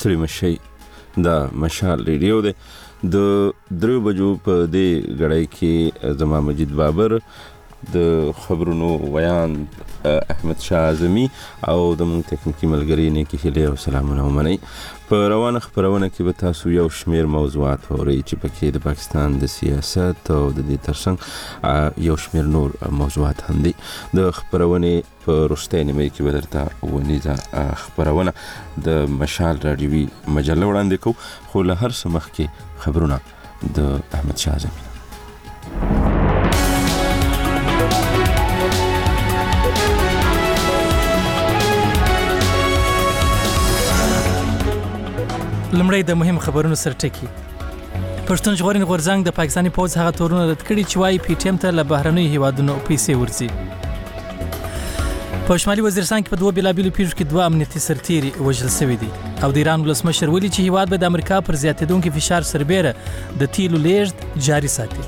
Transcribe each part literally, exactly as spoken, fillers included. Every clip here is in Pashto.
ستړي مشي دا مشال ریډیو دی د درو بجو په دې غړای کې زما مجید بابر د خبرونو ویان احمد شاه اعظمي او د مونږ تکنیکی ملګری نه کې هله او سلامونه ومني په روانه خبرونه کې به تاسو یو شمیر موضوعات اورئ چې پکې د پاکستان د سیاست او د دې ترڅنګ یو شمیر نور موضوعات هم دي د خبرونه په رښتینې نیمه کې بدرته ونیزه خبرونه د مشال رادیوي مجله وړاندې کو خو له هر څه مخکې خبرونه د احمد شاه اعظمي. لمړی د مهم خبرونو سرټکی. پښتون ژغورنې غورځنګ د پاکستاني پوځ هغه تورونه رد کړي چې وايي پی ټی ایم ته له بهرنیو هیوادونو پیسې ورځي. په شمالي وزیرستان کې په دوه بېلابېلو پیښو کې دوه امنیتي سرتیري وژل شوي دي او د ایران ولسمشر ویلي چې هیواد به د امریکا پر زیاتېدونکي فشار سربیره د تیلو لیږد جاري ساتي.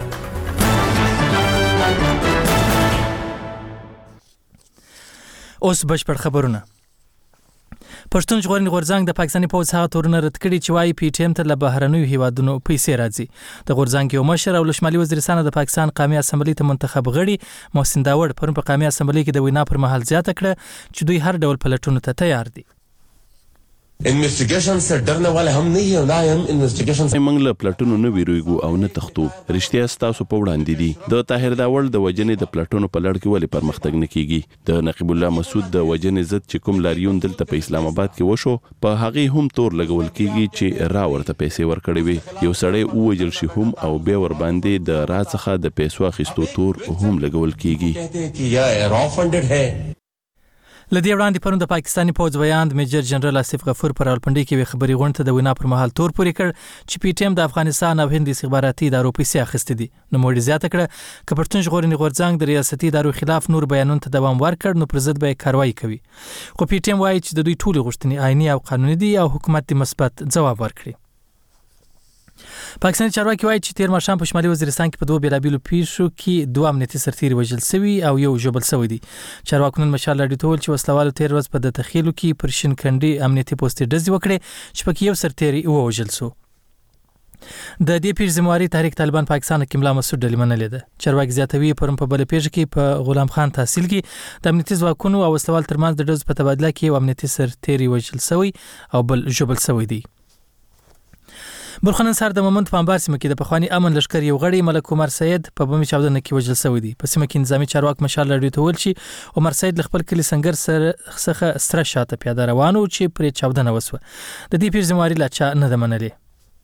اوس بشپړ خبرونه. پښتون ژغورنې غورځنګ د پاکستاني پوځ هغه تورونه رد کړي چې وايي پی ټی ایم ته له بهرنیو هیوادونو پیسې راځي. د غورځنګ یو مشر او له شمالي وزیرستان د پاکستان قومي اسمبلی ته منتخب غړي محسن داوړ پرون په قومي اسمبلی کې د وینا پر مهال زیاته کړه چې دوی هر ډول پلټونو ته تیار دي. انویسټیګیشن سے ډرنے والے هم نه یو نه هم انویسټیګیشن موږ له پلټونو نه ویریږو او نه تختو. رښتیا ستاسو په وړاندې دي. د طاهر داوړ د وجنې د پلټونو په لړ کې ولې پرمختګ نه کیږي؟ د نقیب الله مسعود د وجنې ضد چې کوم لاریون دلته په اسلام آباد کې وشو په هغه هم تور لګول کیږي چې را ورته پیسې ورکړي وي. یو سړی ووجل شي هم او بیا ور باندې د را څخه د پیسو اخیستو تور هم لګول کیږي. یا را فندډ ہے. لدی وړاندې پرون د پاکستاني پوځ ویاند میجر جنرال آصف غفور پر راولپنډي کې خبري غونډه د وینا پر مهال تور پورې کړ چې پی ټی ایم د افغانستان او هند استخباراتي ادارو پیسې اخیستې دي. نو موږ زیاته کړه چې پښتون ژغورنې غورځنګ د ریاستي ادارو خلاف نور بیانونو ته دوام ورکړ نو پر ضد به کاروایی کوي. خو پی ټی ایم وایي چې د دوی ټولې غوښتنې آئینی او قانوني دي او حکومت دې مثبت ځواب ورکړي. پاکستاني چارواکي وایي چې تیر ماښام په شمالي وزیرستان کې په دوه بېلابېلو پیښو کې دوه امنیتي سرتیري وژل شوي او یو ژوبل شوی دي. چارواکو نن مشال راډیو ته وویل چې وسلوالو تیر ورځ په د تخیلو کې پر شینکندي امنیتي پوستې ډزې وکړې چې پکې یو سرتیري ووژل شو. د دې پیښې ذمہواري تحریک طالبان پاکستان کې ملا مسعود ډلې منلې ده. چارواکي زیاتوي پرون په بل پیښه کې په غلام خان تحصیل کې د امنیتي ځواکونو او وسلوال ترمنځ د ډز په تبادله کې یو امنیتي سرتیري وژل شوی او بل ژوبل شوی دی. برخنن سر د مومند په انبار سیمه کې د پخوانی امن لشکر یو غړی ملک عمر سید په بمي چاودنه کې وژل شوی دی. په سیمه کې نظامی چارواک مشال راډیو ته ویل چې عمر سید خپل کلی سنگر سره څخه ستر شاته پیاده روانو چې پرې چاودنه وسوه. د دې پیر ذمہواري لا چا نه ده منلې.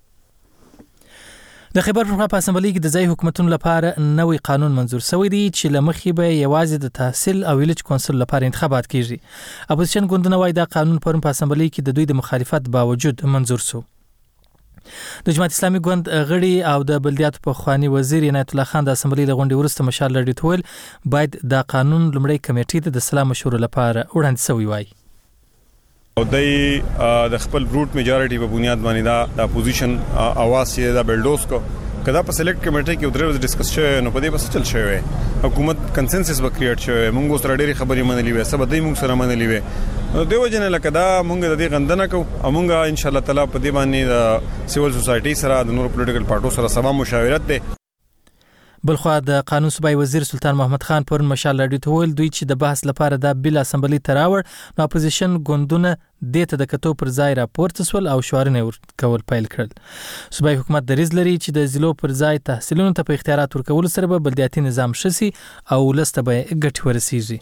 د خیبر پښتونخوا په اسمبلی کې د ځای حکومتونو لپاره نوې قانون منظور شوی دی چې لمخې به یوازې د تحصیل او ویلج کونسل لپاره انتخابات کیږي. اپوزیشن ګوندونه وایي دا قانون پرون په اسمبلی کې د دوی د مخالفت باوجود منظور شو. د جماعت اسلامي ګوند غړي او د بلدیاتو په خواني وزیر عنایت الله خان د اسمبلی له غونډې وروسته مشال راډیو ته ویل باید دا قانون لمړی کمیټې ته د سلا مشورو لپاره وړاندې شوی وای. او د د خپل بروټ میجارټي په بنیاد باندې دا د اپوزیشن اواز یې دا بلډوز کو کدا په سلیکټ کمیټه کې درې ورځې ډیسکس شوی نو په دې بس چل شوی حکومت کنسنسس به کریټ شوی موږ سره ډېری خبرې منلې وې سبا دې موږ سره منلې وې دیو جن لکه دا موږ د دې غندنه کو او موږ ان شاء الله تعالی په دې باندې د سیول سوسایټي سره د نور پولیټیکل پارټو سره سبا مشاورت ده. بلخوا د قانون صوبای وزیر سلطان محمد خان پرون مشال راډیو ته ویل دوی چې د بحث لپاره د بل اسمبلی تراوړ نو اپوزیشن ګوندونه د ته د کتو پر ځای راپورته سول او شوارنه ورکول پیل کړل. صوبای حکومت دریز لري چې د ضلعو پر ځای تحصیلونو ته په اختیارات ورکول سره به بلدیاتي نظام شسي او لسته به ګټ ورسیږي.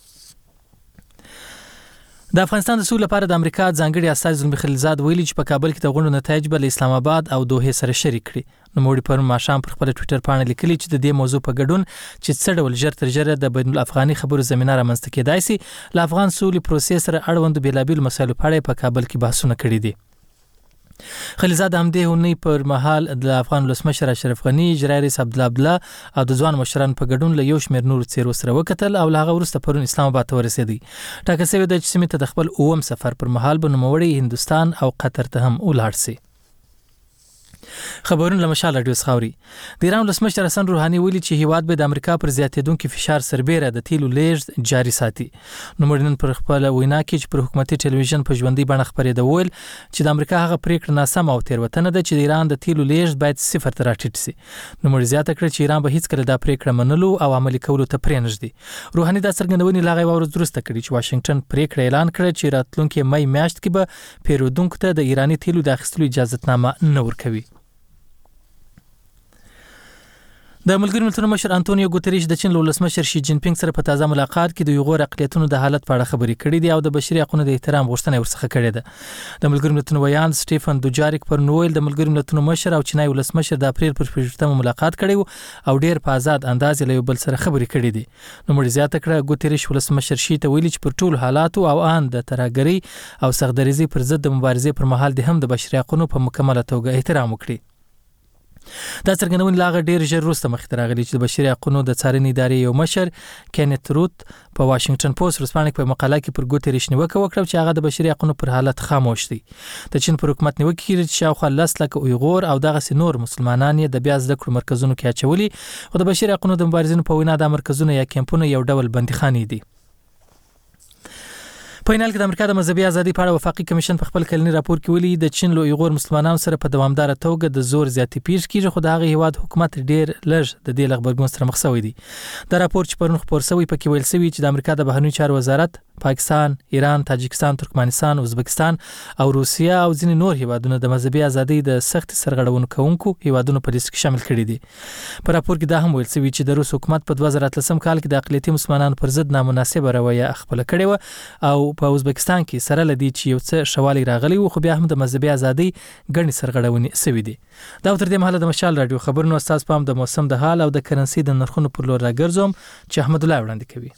د افغانستان د سولې لپاره د امریکا ځانګړي استازي زلمی خلیلزاد ویلي چې په کابل کې د غونډو نتایج به اسلام آباد او دوحه سره شریک کړي. نو موږ په ماښام پر خپل ټوئیټر باندې لیکلي چې د دې موضوع په ګډون چې څه ډول ژر تر ژره د بین الافغاني خبرو زمينه رامنځته کېدای شي ل افغان سولې پروسې سره اړوند بیلابیل مسایلو په اړه په کابل کې بحثونه کړي دي. خلیلزاد هم د هونی پر مهال د افغان ولسمشر اشرف غنی اجرای رئیس عبد الله عبدالله او د ځوان مشران په ګډون له یو شمېر نور څیرو سره وکتل او هغه ورسته پرون اسلام آباد ته ورسېدی. ټاکل شوی د سیمې ته د خپل اوم سفر پر مهال به نوموړی هندستان او قطر ته هم ولاړ شي. خبرونه له مشال رادیو څخه. د ایران ولسمشر حسن روحاني ویلي چې هیواد به د امریکا پر زیاتېدونکو فشار سربېره د تیلو لیږد جاري ساتي. نو مړنن پر خپل وینا کې چې پر حکومتي ټلویزیون په ژوندۍ بڼه خبرېده ویل چې د امریکا هغه پریکړه ناسمه او تېروتنه ده چې د ایران د تیلو لیږد باید صفر ته راټیټ شي. نو مړ زیاته کړ چې ایران به هیڅ کله دا پریکړه منلو او عملي کولو ته پرې نږدې. روحاني دا څرګندونې لا غوړ درسته کړي چې واشنگټن پریکړه اعلان کړه چې راتلونکي مې میاشت کې به پیرودونکو ته د ایراني تیلو د اخیستلو اجازهتنامه نه ورکوي. د ملګرو ملتونو مشر انټونیو ګوتریش د چین له ولسمشر شي جین پینګ سره په تازه ملاقات کې د یوغور اقلیتونو د حالت په اړه خبرې کړې دي او د بشري حقوقو د احترام غوښتنه ورڅخه کړې ده. د ملګرو ملتونو ویان سټيفن دوجاریک پر نوویل د ملګرو ملتونو مشر او چینای ولسمشر د اپریل پر پنځمه ملاقات کړي او ډېر په آزاد انداز له یو بل سره خبرې کړې دي. نو مړ زیاته کړه ګوتریش ولسمشر شي ته ویلي چې پر ټول حالات او ان د ترهګرۍ او سختدریزي پر ضد د مبارزې پر مهال د هم د بشري حقوقو په مکمله توګه احترام وکړي. دا څرګندونه لاغه ډیر ژر وروسته مخ ته راغلی چې د بشري حقوقو د څارنې ادارې یو مشر کینت روت په واشنگټن پوسټ ورسپانیک په مقاله کې پر ګوتریش نیوکه وکړه چې هغه د بشري حقوقو پر حالت خاموش دي. د چین پر حکومت نیوکه کړې چې شاوخوا لس لکه اویغور او دغه نور مسلمانان د بیا زده کړو مرکزونو کې اچولي او د بشري حقوقو د مبارزینو په وینا د مرکزونو یا کمپونو یو ډول بندیخانې دي. په فینال کې د امریکا د مذهبي ازادي په اړه وفاقي کمیشن په خپل کلنی راپور کې ویلي د چین له اویغور مسلمانانو سره په دوامدار توګه د زور زیاتی پیښ کیږي خو د هغه هیواد حکومت ډیر لږ د دې لغبرګون سره مخ شوی دی. دا راپور چې پرون خبر شوی پکې ویل شوی چې د امریکا د بهرنیو چارو وزارت پاکستان، ایران، تاجکستان، ترکمنستان، ازبکستان او روسیه او ځینې نور هیوادونه د مذهبي ازادي د سخت سرغړونکو کوونکو هیوادونو په لیست کې شامل کړي دي. په راپور کې دا هم ویل شوی چې د روس حکومت په دوه زره اتلسم کال کې د اقلیتي مسلمانانو پر ضد نامناسبه رویه خپل کړې و او په ازبکستان کې سره لدی چې یو څه شوالی راغلی و خو بیا هم د مذهبي ازادي ګڼې سرغړونې سوي دي. دا تر دې مهاله د مشال رادیو خبرونو استاد پام د موسم د حال او د کرنسي د نرخونو پر لور راګرځوم چې احمد الله وړاندې کوي.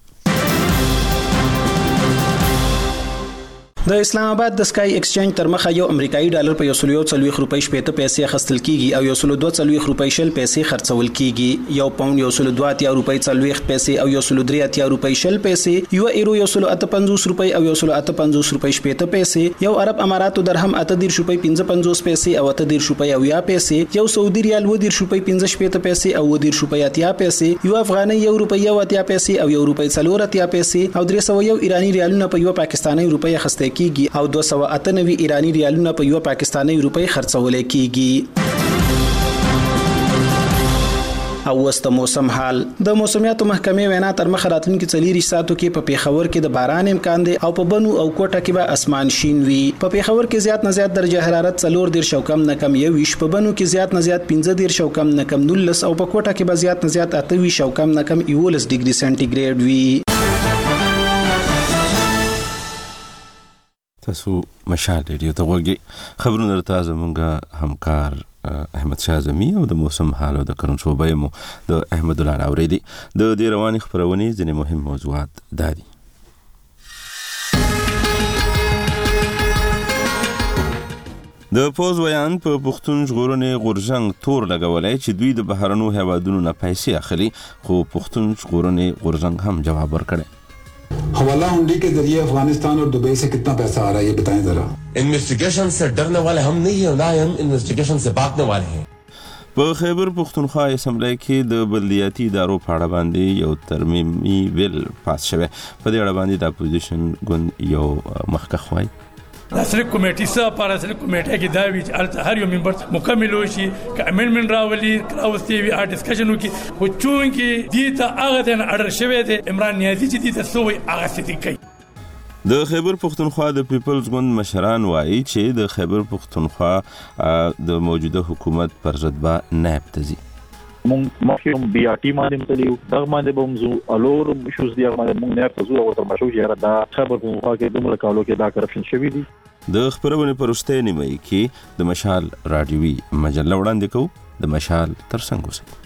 د اسلام آباد د سکای ایکسچینج تر مخه یو امریکایي ډالر په یو سل یو څلوېښت روپۍ شپېته پیسې اخیستل کیږي او یو سل دوه څلوېښت روپۍ شل پیسې خرڅول کیږي. یو پاوند یو سل دوه اتیا روپۍ څلوېښت پیسې او یو سل درې اتیا روپۍ شل پیسې، یو ایرو یو سل اته پنځوس روپۍ او یو سل اته پنځوس روپۍ شپېته پیسې، یو عرب اماراتو درهم اته دېرش روپۍ پنځه پنځوس پیسې او اته دېرش روپۍ اویا پیسې، یو سعودي ریال اووه دېرش روپۍ پنځه شپېته پیسې او اووه دېرش روپۍ اتیا پیسې، یو افغانۍ یو روپۍ یو اتیا پیسې او یو روپۍ څلور اتیا پیسې او درې سوه یو ایراني ریالونه په یو پاکستاني روپۍ اخیستل کیږي او دوه سوه اته نوي ایرانی ریالونه په یو پاکستاني روپۍ خرڅول کیږي. او وست موسم حال د موسمیاتو محکمې وینا تر مخ راتلونکي څلور ساعتو کې په پیښور کې د باران امکان دی او په بنو او کوټه کې به اسمان شین وي. په پیښور کې زیات نه زیات درجه حرارت څلور دېرش او کم نه کم یو ویش، په بنو کې زیات نه زیات پنځه دېرش او کم نه کم نولس او په کوټه کې به زیات نه زیات اته ویش او کم نه کم یولس ډیګري سنټیګریډ وي. تاسو مشال ریډیو ته وګورئ. خبرونه تازه مونږه همکار احمد شاه زمي او د موسم حال او د کرن شوبې مو د احمد الله اوریدي. د دې رواني خبرونه ځینې مهم موضوعات دادي. د پوز ویان په پښتون ژغورنې غورځنګ تور لګولای چې دوی د بهرنو هیوادونو نه پیسې اخلي، خو پښتون ژغورنې غورځنګ هم جواب ورکړي. हवाला हुंडी के जरिए अफगानिस्तान और दुबई से कितना पैसा आ रहा है ये बताएं जरा. इन्वेस्टिगेशन से डरने वाले हम नहीं है, ना हम इन्वेस्टिगेशन से भागने वाले हैं. په خیبر پختونخوا اسمبلی کې د بلدیاتي ادارو په اړه باندې یو ترمیمي بیل پاس شوی. په دې اړه باندې د اپوزیشن ګوند یو مخکخ وایي اصل کمیټې سره پر اصل کمیټه کې دا وی چې هر یو ممبر مکمل وشي ک امندمنت راولي راوستي وی ا ډسکشن وکي خو چون کې دې ته هغه ته اډر شوی دی عمران نیازي چې دې ته سوې هغه ستې کوي. د خیبر پختونخوا د پیپلز ګوند مشران وایي چې د خیبر پختونخوا د موجوده حکومت پر ضد به نائب تزي. مونږ مخکې بیا ټیم باندې تلو دا باندې به موږ الور شوز دی باندې مونږ نه تاسو او تر مشو یاره دا خبر پختونخوا کې دومره کالو کې دا کرپشن شوی دی. د خبرونه پرسته نیمه کې د مشال رادیوي مجله وړاندې کوو. د مشال ترڅنګ اوسئ.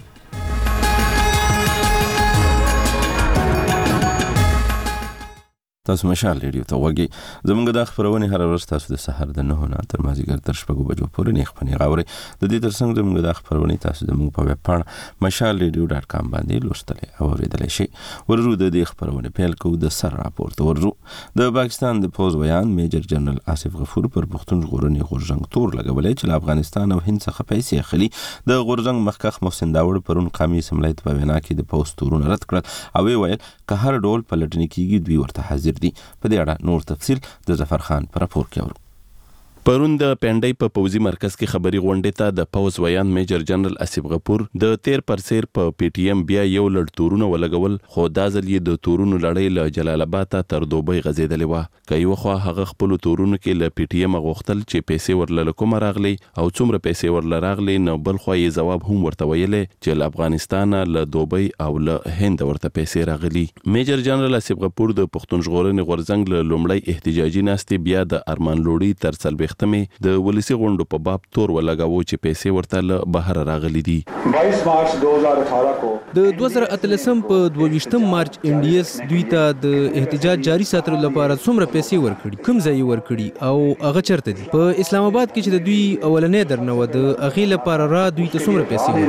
تاسو مشال ریډیو ته وګورئ. زموږ د خبرونه هر ورځ تاسو د سحر د نه نه تر مازیګر تر شپږو بجو پورې نه خپنې غاوري. د دې ترڅنګ زموږ د خبرونه تاسو د موږ په ویب پاڼه مشال ریډیو ډاټ کام باندې لوستلې او اوریدلای شئ. ورو د دې خبرونه پیل کوو د سر راپورته ورو. د پاکستان د پوز ویان میجر جنرال آصف غفور پر پښتون ژغورنې غورځنګ تور لګولې چې افغانستان او هند څخه پیسې اخلي. د غورځنګ مخکخ محسن داوړ پرون قومي اسمبلی ته په وینا کې د پوز تورونه رد کړل او ویل که هر ډول پلټنې کیږي دوی ورته حاضر دي. په دې اړه نور تفصیل د ظفر خان پر راپور کې اورو. پرون د پنډای په پوزي مرکز کې خبري غونډې ته د پوز ویان میجر جنرال آصف غفور د تیر پر سیر په پی ټی ایم بیا یو لړ تورونه ولګول، خو دا ځل یې د تورونو لړۍ له جلال آباد تر دوبۍ غځېدلې وه. که یو خو هغه خپل تورونو کې له پی ټی ایم غوښتل چې پیسې ورله کومه راغلي او څومره پیسې ورله راغلي، نو بل خو یې جواب هم ورته ویلې چې له افغانستان له دوبۍ او له هند ورته پیسې راغلي. میجر جنرال آصف غفور د پښتون ژغورنې غورځنګ له لومړی احتجاجي ناستې بیا د ارمان لوړي تر څلوېښتمې د ولسی غونډو په باب تور ولګاوه چې پیسې ورته له بهر راغلي دي. بائیس مارچ دو هزار اٹھارہ کو د دوه زره اتلسم په دویشتم مارچ ان ډي اس دوی ته د احتجاج جاری ساتلو لپاره څومره پیسې ورکړي، کوم ځای ورکړي او هغه چرته دي. په اسلام آباد کې چې د دوی اولنې درنه و د اغه لپاره را دوی ته څومره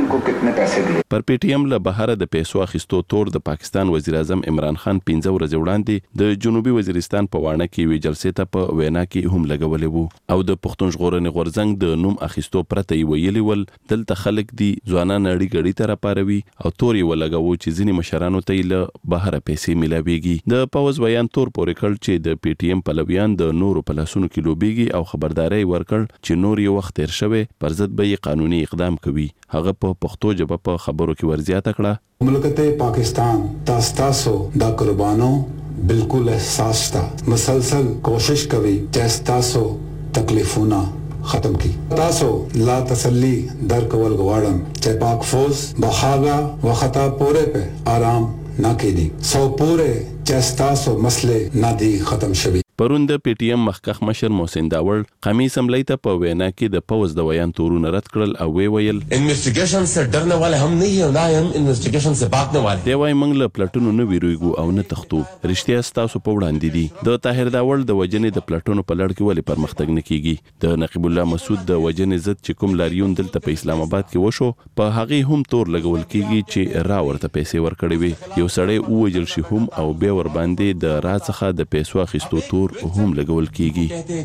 پیسې ورکړي. پر پی ټی ایم له بهر د پیسو اخیستو تور د پاکستان وزیر اعظم عمران خان پنځه ورځې وړاندې د جنوبي وزیرستان په وانه کې وی جلسې ته په وینا کې هم لګولې وو او د پښتون ژغورنې غورځنګ د نوم اخیستو پرته یې ویلي ول دلته خلک دي ځوانان اړي ګړي ته راپاروي او تور یې ولګوو چې ځینې مشرانو ته یې له بهره پیسې میلاویږي. د پوز ویان تور پورې کړ چې د پی ټی ایم پلویان د نورو په لاسونو کې لوبیږي او خبرداري ورکړ چې نور یې وخت تیر شوی پر ضد به یې قانوني اقدام کوي. هغه په پښتو ژبه په خبرو کې ورزیاته کړه. مملکت پاکستان تاسو دا قربانو بالکل احساس تا مسلسل کوشش کوي چې تاسو تکلیفونه ختم کی. تاسو لا تسلی در کول غواړم چې پاک فوز بخاغا وخطا پورے په آرام نہ کیدی سو پورے چې تاسو مسلې نه دی ختم شوی. پرون د پی ټی ایم مخکخ مشر محسن داوړ قومي اسمبلی ته په وینا کې د پوز د ویان تورونه رد کړل او وی ویل انویسټیګیشن سے ډرنے والے हम नहीं हैं، ना हम انویسټیګیشن سے भागने वाले. دی وای موږ له پلټونو نه ویریږو او نه تختو. رښتیا ستاسو په وړاندې دي. د طاهر داوړ د وجنې د پلټونو په لړ کې ولې پرمختګ نه کیږي. د نقیب الله مسعود د وجنې ضد چې کوم لاریون دلته په اسلام آباد کې وشو په هغه هم تور لګول کیږي چې را ورته پیسې ورکړي وي. یو سړی ووجل شي هم او بیا ور باندې د را څخه د پیسو اخیستو تور هم لګول کیږي.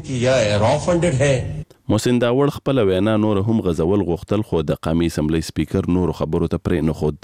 محسن داوړ خپل وینا نور هم غزول غوښتل، خو د قومي اسمبلی سپیکر نور خبرو ته پرې نه خود.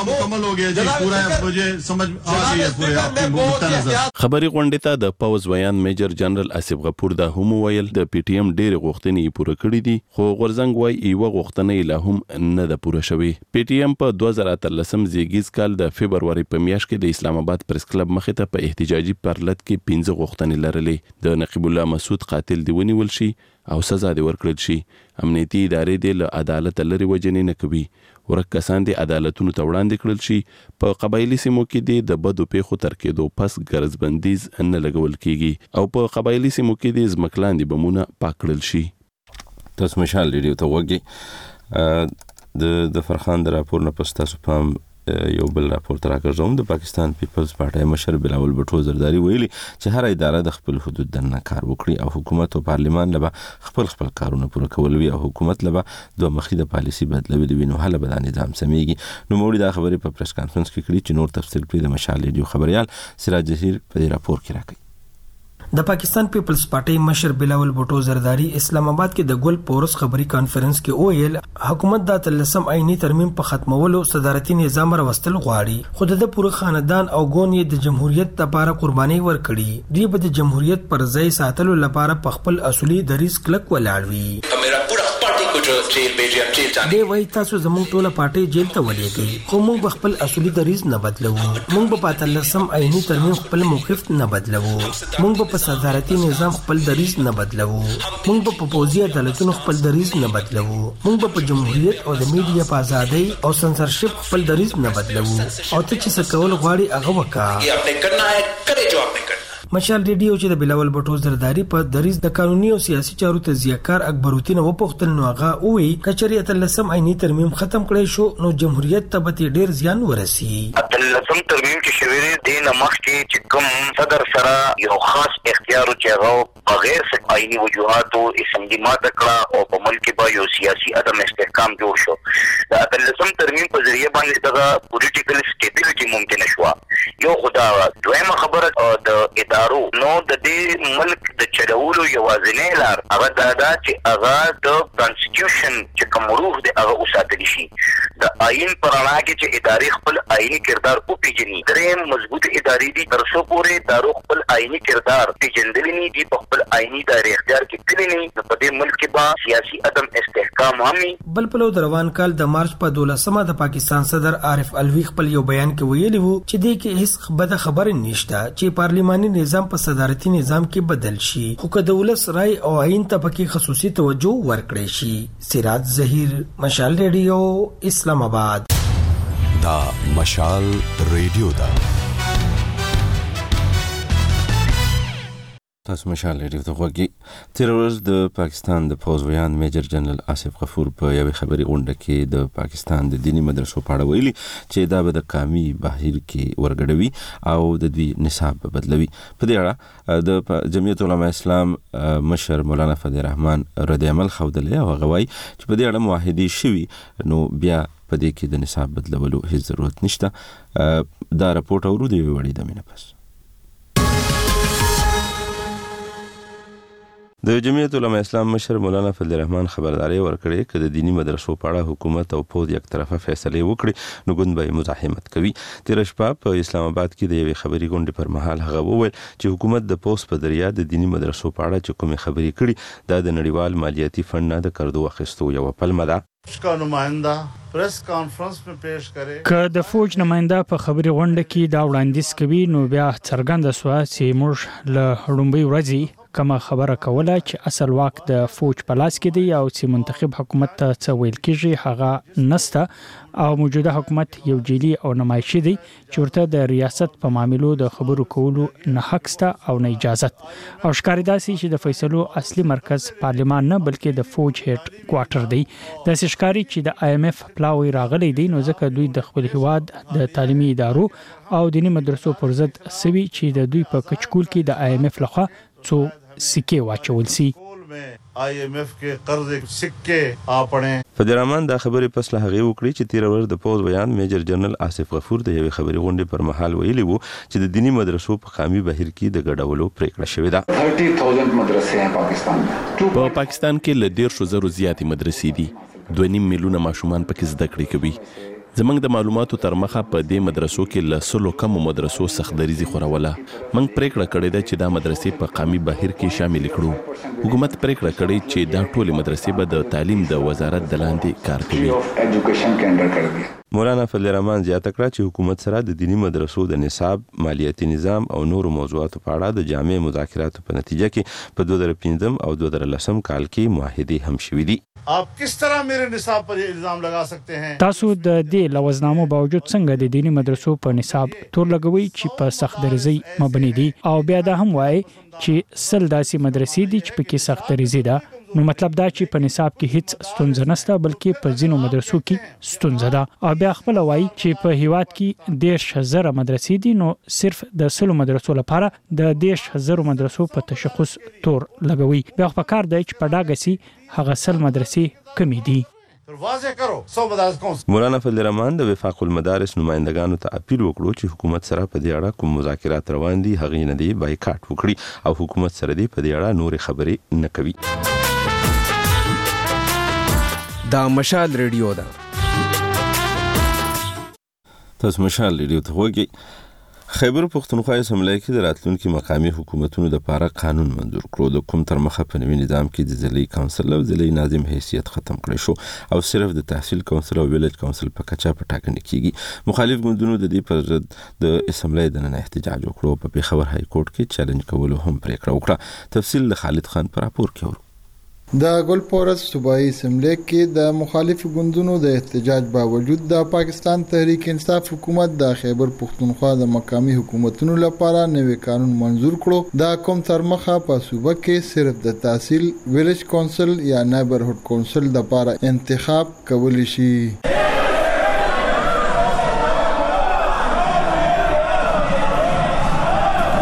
خبري غونډې ته د پوز ویان میجر جنرال آصف غفور دا هم ویل د پی ټی ایم ډېر غوښتنې پوره کړې دي، خو غورځنګ وای یو غوښتنې لا هم نه ده پوره شوې. پی ټی ایم په دوه زره اتلسم زیږیز کال د فبرवरी په میاشت کې د اسلام آباد پریس کلب مخې ته په احتجاجي پرلط کې پنځه غوښتنې لرلې. د نقیب الله مسعود قاتل دی ونیول شي او سزا دی ورکړل شي. امنیتي ادارې دی له عدالت لري وجنې نه کوي. ورک کسان دی عدالتونو ته وړاندې کړل شي. په قبایلی سیمو کې دی د بدو پیښو تر کېدو پس ګرځبندیز نه لګول کیږي او په قبایلی سیمو کې دی ځمکلاندې بمونه پاک کړل شي. تاسو مشال ریډیو ته وګورئ. د د فرخان د راپور نه پس تاسو پام یو بل راپور تر راکړم. د پاکستان پیپلز پارټي مشر بلاول بټو زرداری ویلي چې هر اداره د خپل حدود دنه کار وکړي او حکومت او پارلیمان لبا خپل خپل کارونه پوره کول وي او حکومت لبا دوه مخې د پالیسي بدلوي وي، نو هله به دا نظام سميږي. نو موږ دا خبرې په پریس کانفرنس کې کړې چې نور تفصیل پرې د مشال ریډیو خبريال سراج جهیر په راپور کې راکړي. د پاکستان پیپلز پارټي مشر بلاول بټو زرداری اسلام آباد کې د ګل پورس خبري کانفرنس کې ویل حکومت د تلسم عیني ترمیم په ختمولو صدارتي نظام راوستل غواړي، خو د پوره خاندان او ګون یې د جمهوریت لپاره قرباني ورکړي. دوی به د جمهوریت پر ځای ساتلو لپاره په خپل اصولي دریځ کلک ولاړ وي. دی وای تاسو زموږ ټوله پارټي جیل ته ولېږئ، خو موږ به خپل اصولي دریځ نه بدلوو. موږ به په تلسم عیني ترمیم خپل موقف نه بدلوو. موږ به په صدارتي نظام خپل دریځ نه بدلوو. موږ به په پوځي عدالتونو خپل دریځ نه بدلوو. موږ به په جمهوریت او د میډیا په ازادۍ او سنسرشپ خپل دریځ نه بدلوو. او ته چې څه کول غواړي هغه وکړه. مشال ریډیو چې د بلاول بټو زرداری په دریځ د قانوني او سیاسي چارو تزیهکار اکبرودین وپوښتل، نو هغه وی کچری اتلسم عیني ترمیم ختم کړی شو نو جمهوریت ته به ډیر زیان ورسي. اتلسم ترمیم چې شوی دی د مخ کې چې کوم صدر سره یو خاص اختیار چې هغه بغیر څه آئینی وجوهاتو اسمبلی ماته کړه او په ملک کې یو سیاسي عدم استحکام جوړ شو. د اتلسم ترمیم په ذریعہ باندې دغه پولیټیکل سټیبیلیټي ممکن شوه. یو خدا دویمه خبره د ادارو نو د دې ملک د چلولو یوازینی لار هغه دا ده چې هغه د کانسټیټیوشن چې کوم روح دی هغه وساتل شي. د آئین پر رڼا کې چې ادارې خپل آئینی کردار وپېژني. درېیم مضبوط ادارې دي تر څو پورې دارو خپل آئینی کردار پېژندلی نه دي، په خپل آئینی دایرې اختیار کې تللی نه، نو په دې ملک کې به سیاسي عدم استحکام هم وي. بل پلو د روان کال د مارچ په دولسمه د پاکستان صدر عارف الوی خپل یو بیان کې ویلي وو چې دې کې هیڅ بده خبره نشته چې پارلیماني نظام په صدارتي نظام کې بدل شي، خو که د ولس رای او آئین ته پکې خصوصي توجه ورکړي شي. سراج ظهیر، مشال ریډیو، اسلام آباد. دا مشال ریډیو دا تاسو مشال ریډیو ته غوږی. تیر ورځ د پاکستان د پوز ویان میجر جنرال آصف غفور په یوې خبري غونډه کې د پاکستان د دینی مدرسو په اړه ویلي چې دا به د قومي بهیر کې ورګډوي او د دوی نصاب بدلوي. په دې اړه د جمعیت علماء اسلام مشر مولانا فضل الرحمن رد عمل خوده او غوي چې په دې اړه معاهدي شوي نو بیا په دې کې د نصاب بدلولو هیڅ ضرورت نشته. دا راپورټ اورو دی وړي د مینه پس د جمعیت علماء اسلام مشر مولانا فضل الرحمن خبرداري ورکړې چې د دینی مدرسو په اړه حکومت او پوز یک طرفه فیصله وکړي نو ګوند به مزاحمت کوي. تیر شپه په اسلام آباد کې د یوې خبري غونډې پر مهال هغه وویل چې حکومت د پوز په ذریعہ د دینی مدرسو په اړه چې کومې خبري کړي دا د نړیوال مالیاتي فند نه د کردو اخیستو یو پلمه ده. کا نمائندہ پریس کانفرنس میں پیش کرے که د فوج نمائنده په خبري غونډه کې دا وړاندیز کوي نو بیا څرګنده سوه چې موږ له لومړۍ ورځې کومه خبره کوله چې اصل واک د فوج په لاس کې دی او چې منتخب حکومت ته څه ویل کېږي هغه نسته او موجوده حکومت یو جیلی او نمایشي دی چې ورته د ریاست په معاملو د خبرو کولو نه حق سته او نه اجازت او ښکارېدا سي چې د فیصلو اصلي مرکز پارلمان نه بلکې د فوج هیډ کوارټر دی. داسې ښکاري چې د آی ایم ایف پلاوی راغلی دی نو ځکه دوی د خپل هیواد د تعلیمي ادارو او دینی مدرسو پر ضد سوي چې د دوی په کچکول کې د آی ایم ایف لخوا څو سکه واچول سي. آئی ایم ایف کے قرض سکه اپنے فضل الرحمن دا خبرې پس له هغه وکړي چې تیر ورځ د پوز بیان میجر جنرال آصف غفور د یوې خبري غونډې پر مهال ویلي وو چې د دینی مدرسو په قومي بهیر کې د ګډولو پریکړه شوې ده. تیس هزار مدرسې ہیں پاکستان میں. په پاکستان کې له ډیر شو زرو زیاتې مدرسې دي. دوه نیم میلیونه ماشومان پکې زده کړې کوي. زمنګ د معلوماتو تر مخه په دې مدرسو کې له سلو کم مدرسو سختدریزي خوروله. موږ پریکړه کړې ده چې دا مدرسې په قومي بهیر کې شامل کړو. حکومت پریکړه کړې چې دا ټولې مدرسې به د تعلیم د وزارت د لاندې کار کوي. مولانا فضل الرحمن زیاته کړه چې حکومت سره د دینی مدرسو د نصاب، مالیاتي نظام او نورو موضوعاتو په اړه د جامع مذاکراتو په نتیجه کې په دوه زره پنځم او دوه زره لسم کال کې معاهدې هم شوې دي. آپ کس طرح میرے نصاب پر الزام لگا سکتے ہیں؟ تاسو د دې لوزنامو باوجود څنګه د دینی مدرسو په نصاب تور لګوي چې په سخت درزي مبني دي او بیا دا هم وایي چې سل داسې مدرسې دي چې پکې سخت درزي ده. نو مطلب دا چې په نصاب کې هیڅ ستونزه نشته بلکې په ځینو مدرسو کې ستونزه ده. او بیا خپل وایي چې په هیواد کې دیرش هزار مدرسې دي نو صرف د سلو مدرسو لپاره د دیرش هزار مدرسو په تشخص تور لګوي. بیا په کار دی چې په ډاګه سي هغه سل مدرسې کمی دي. مولانا فضل الرحمن د وفاق المدارس نمائندگانو ته اپیل وکړو چې حکومت سره په دې اړه کوم مذاکرات روان دي هغه نه دی بایکاټ وکړي او حکومت سره دی په دې اړه نور خبرې نه کوي. دا مشال ریډیو ده. تاسو مشال ریډیو ته وګورئ. خیبر پختونخوا اسمبلی کې د راتلونکي مقامي حکومتونو د لپاره قانون منظور کړو. د کوم تر مخه په نوي نظام کې د ضلعي کونسل او ضلعي ناظم حیثیت ختم کړی شو او صرف د تحصیل کونسل او ویلیج کونسل په کچا په ټاکنه کیږي. مخالف ګوندونو د دې پر ضد د اسمبلی د نن احتجاج وکړو. په پیښور های کورټ کې چیلنج کولو هم پریکړه وکړه. تفصیل د خالد خان پر راپور کې ورو. د ګلپورس صوبایي اسمبلی کې د مخالف ګوندونو د احتجاج باوجود د پاکستان تحریک انصاف حکومت د خیبر پختونخوا د مقامی حکومتونو لپاره نوی قانون منظور کړو. د کوم تر مخه په صوبه کې صرف د تحصیل، ویلیج کونسل یا نیبرهوډ کونسل د لپاره انتخاب کولی شي.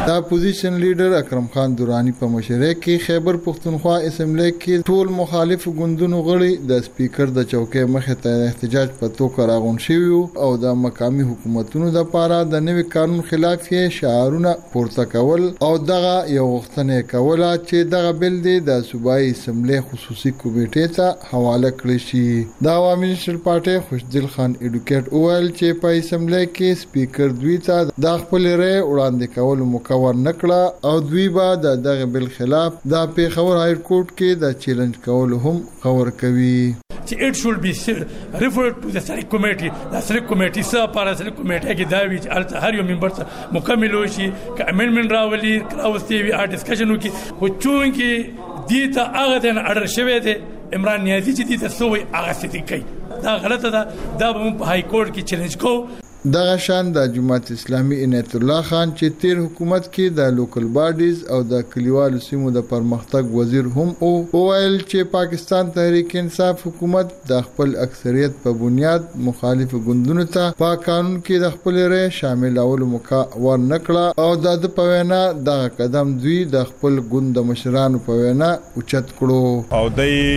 د اپوزیشن لیډر اکرم خان دورانی په مشرۍ کې خیبر پښتونخوا اسمبلی کې ټول مخالف ګوندونو غړي د سپیکر د چوکۍ مخې ته احتجاج په توګه راغون شوي او د مقامی حکومتونو د لپاره د نوي قانون خلاف یې شعارونه پورته کول او دغه یو غوښتنه کوله چې دغه بل د صوبایي اسمبلی خصوصي کمیټې ته حواله کړی شي. د عوامي نېشنل پارټي خوشدل خان ایډوکیټ اویل چې په اسمبلی کې سپیکر دوی ته د خپل رأی وړاندې کولو مکور نکړه او دوی به د دغه بل خلاف د پیښور های کورټ کې د چیلنج کولو هم خبر کوي. It should be referred to the select committee. The select committee سره لپاره select committee کې دا وی چې هر یو ممبر ته مکمل وشي ک امندمنت راولي کراوستي وی ا ډسکشن وکي خو چون کې دي ته هغه ته اډر شوی دی عمران نیازي چې دي ته سوې هغه ستې کوي دا غلطه ده دا به په های کورټ کې چیلنج کوو. دغه شان د جماعت اسلامي عنایت الله خان چې تیر حکومت کې د لوکل باډیز او د کلیوالو سیمو د پرمختګ وزیر هم او ویل چې پاکستان تحریک انصاف حکومت د خپل اکثریت په بنیاد مخالف ګوندونو ته په قانون کې د خپل رأی شاملولو موقع ورنکړه او د په وینا د قدم دوی د خپل ګوند مشرانو په وینا اوچت کړو او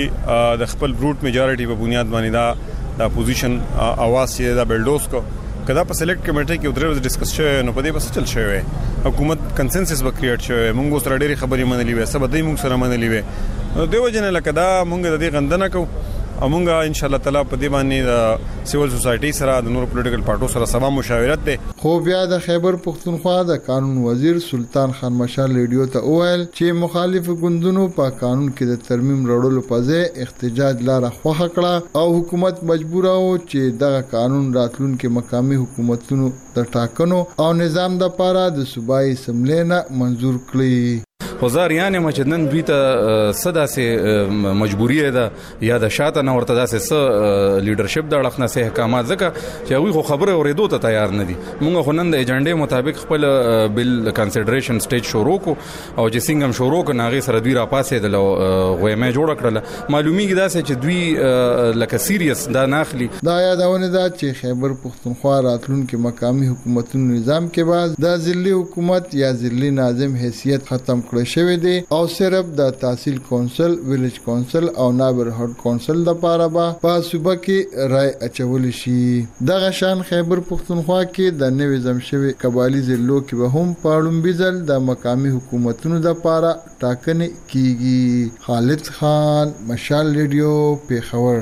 د خپل روټ میجارټي په بنیاد باندې دا د اپوزیشن اواز یې د بلډوز کو کدا په سلیکټ کمیټه کې درې ورځې ډیسکس شوی نو په دې بس چل شوی حکومت کنسنسس به کریټ شوی موږ سره ډېری خبرې منلې وې سبا دې موږ سره منلې وې دیو جن لکه دا موږ د دې غندنه کو امونګه ان شاء الله تعالی په دې باندې د سیول سوسایټي سره د نور پولیټیکل پارټو سره سبا مشاورت ده. خو بیا د خیبر پښتونخوا د قانون وزیر سلطان خان مشال ریډیو ته وویل چې مخالف ګوندونو په قانون کې د ترمیم راوړلو په ځای احتجاج لاره خوښه کړه او حکومت مجبور و چې دغه قانون راتلونکو مقامی حکومتونو د ټاکنو او نظام د لپاره د صوبایي اسمبلی نه منزور کړي. خزار یعنی مچدن دوی ته صدا سه مجبوری ده یا د شاته نه ورته داسې س لیډرشپ د اړخ نه سه احکامات ځکه چې وی خو خبره اورېدو ته تیار نه دي. موږ خو نن د ایجنډې مطابق خپل بل کنسیډریشن سټیج شروع کو او چې څنګه شروع کو ناغي سره دوی را پاسې د غوېمه جوړ کړل معلومیږي داسې چې دوی لکه سیریس دا ناخلی. دا یادونه ده چې خیبر پښتونخوا راتلونکو مقامی حکومتونو نظام کې بعد د ځلي حکومت یا ځلي ناظم حیثیت ختم کړ شوی دی او صرف د تحصیل کونسل ویلیج کونسل او نایبرهډ کونسل د لپاره به په صوبه کې رائے اچول شي. دغه شان خیبر پښتونخوا کې د نوې زم شوی قبایلی ضلعو کې به هم پاړم بيزل د مقامی حکومتونو د لپاره ټاکنې کیږي. خالد خان مشال ریډیو پیښور.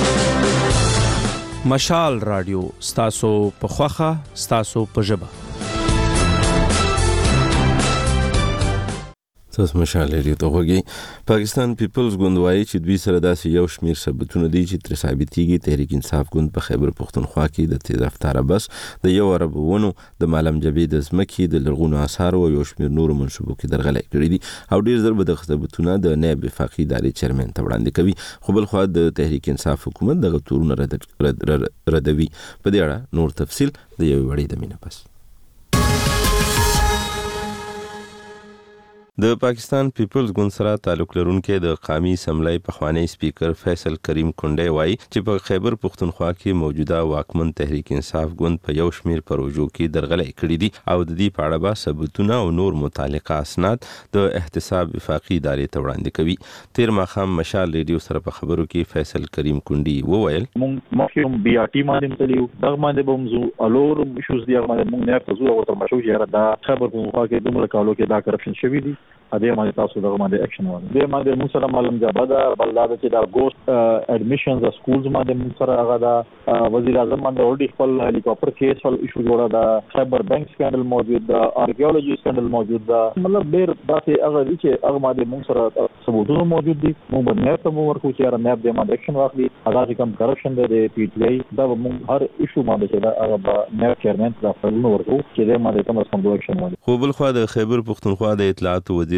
مشال رادیو ستاسو په خوخه ستاسو په ژبه. تاسو مشال لري ته وګورئ پاکستان پیپلز ګوند وايي چې دوی سره داسې یو شمیر ثبوتونه دي چې تر ثابتېږي تحریک انصاف ګوند په خیبر پښتونخوا کې د تیز رفتار بس د یو عربونو د معلم جبید زمکی د لرغونو آثار او یو شمیر نور منسوبو کې درغلې کړې دي او ډیر ضرب د ثبوتونه د نائب وفاقي ادارې چیرمن ته وړاندې کوي. خو بل خو د تحریک انصاف حکومت دغه تورونه ردوي. په دې اړه نور تفصيل د یو وړي د مینه پس. د پاکستان پیپلز ګوند سره تعلق لرونکي د قومي اسمبلی پخوانی سپیکر فیصل کریم کونډه وایي چې په خیبر پښتونخوا کې موجوده واکمن تحریک انصاف ګوند په یو شمیر پروژو کې درغلې کړې دي او د دې په اړه به ثبوتونه او نور متعلقه اسناد د احتساب وفاقي ادارې ته وړاندې کوي. تیر ماښام مشال ریډیو سره په خبرو کې فیصل کریم کونډي وویل مونږ مخکې بي ار ټي باندې تلو دغه باندې به موږ الور شوز دی هغه مونږ نه تاسو او تر مشو یاره دا خبر پښتونخوا کې دومره کالو کې دا کرپشن شوی دی اده باندې تاسو دغه باندې اکشن وایي. دې باندې موږ سره معلوم جاباده بلداد چې دا ګوست اډمیشنز د سکولز باندې موږ سره هغه دا وزیر اعظم باندې اورډي خپل هلیکاپټر کیس ول ایشو جوړه دا خیبر بانک سکندل موجود دا آرکیولوژي سکندل موجود دا مطلب ډېر داسې هغه چې هغه باندې موږ سره ثبوتونه موجود دي. موږ باندې ته موږ ورکو چې نه دې باندې اکشن واخلي. هغه کوم کرپشن دی پی ټی آی دا موږ هر ایشو باندې چې دا هغه نه چیرمن دا فلنو ورکو چې دې باندې کوم سم اکشن واخلي. خو بل خو د خیبر پښتونخوا د اطلاعات وزیر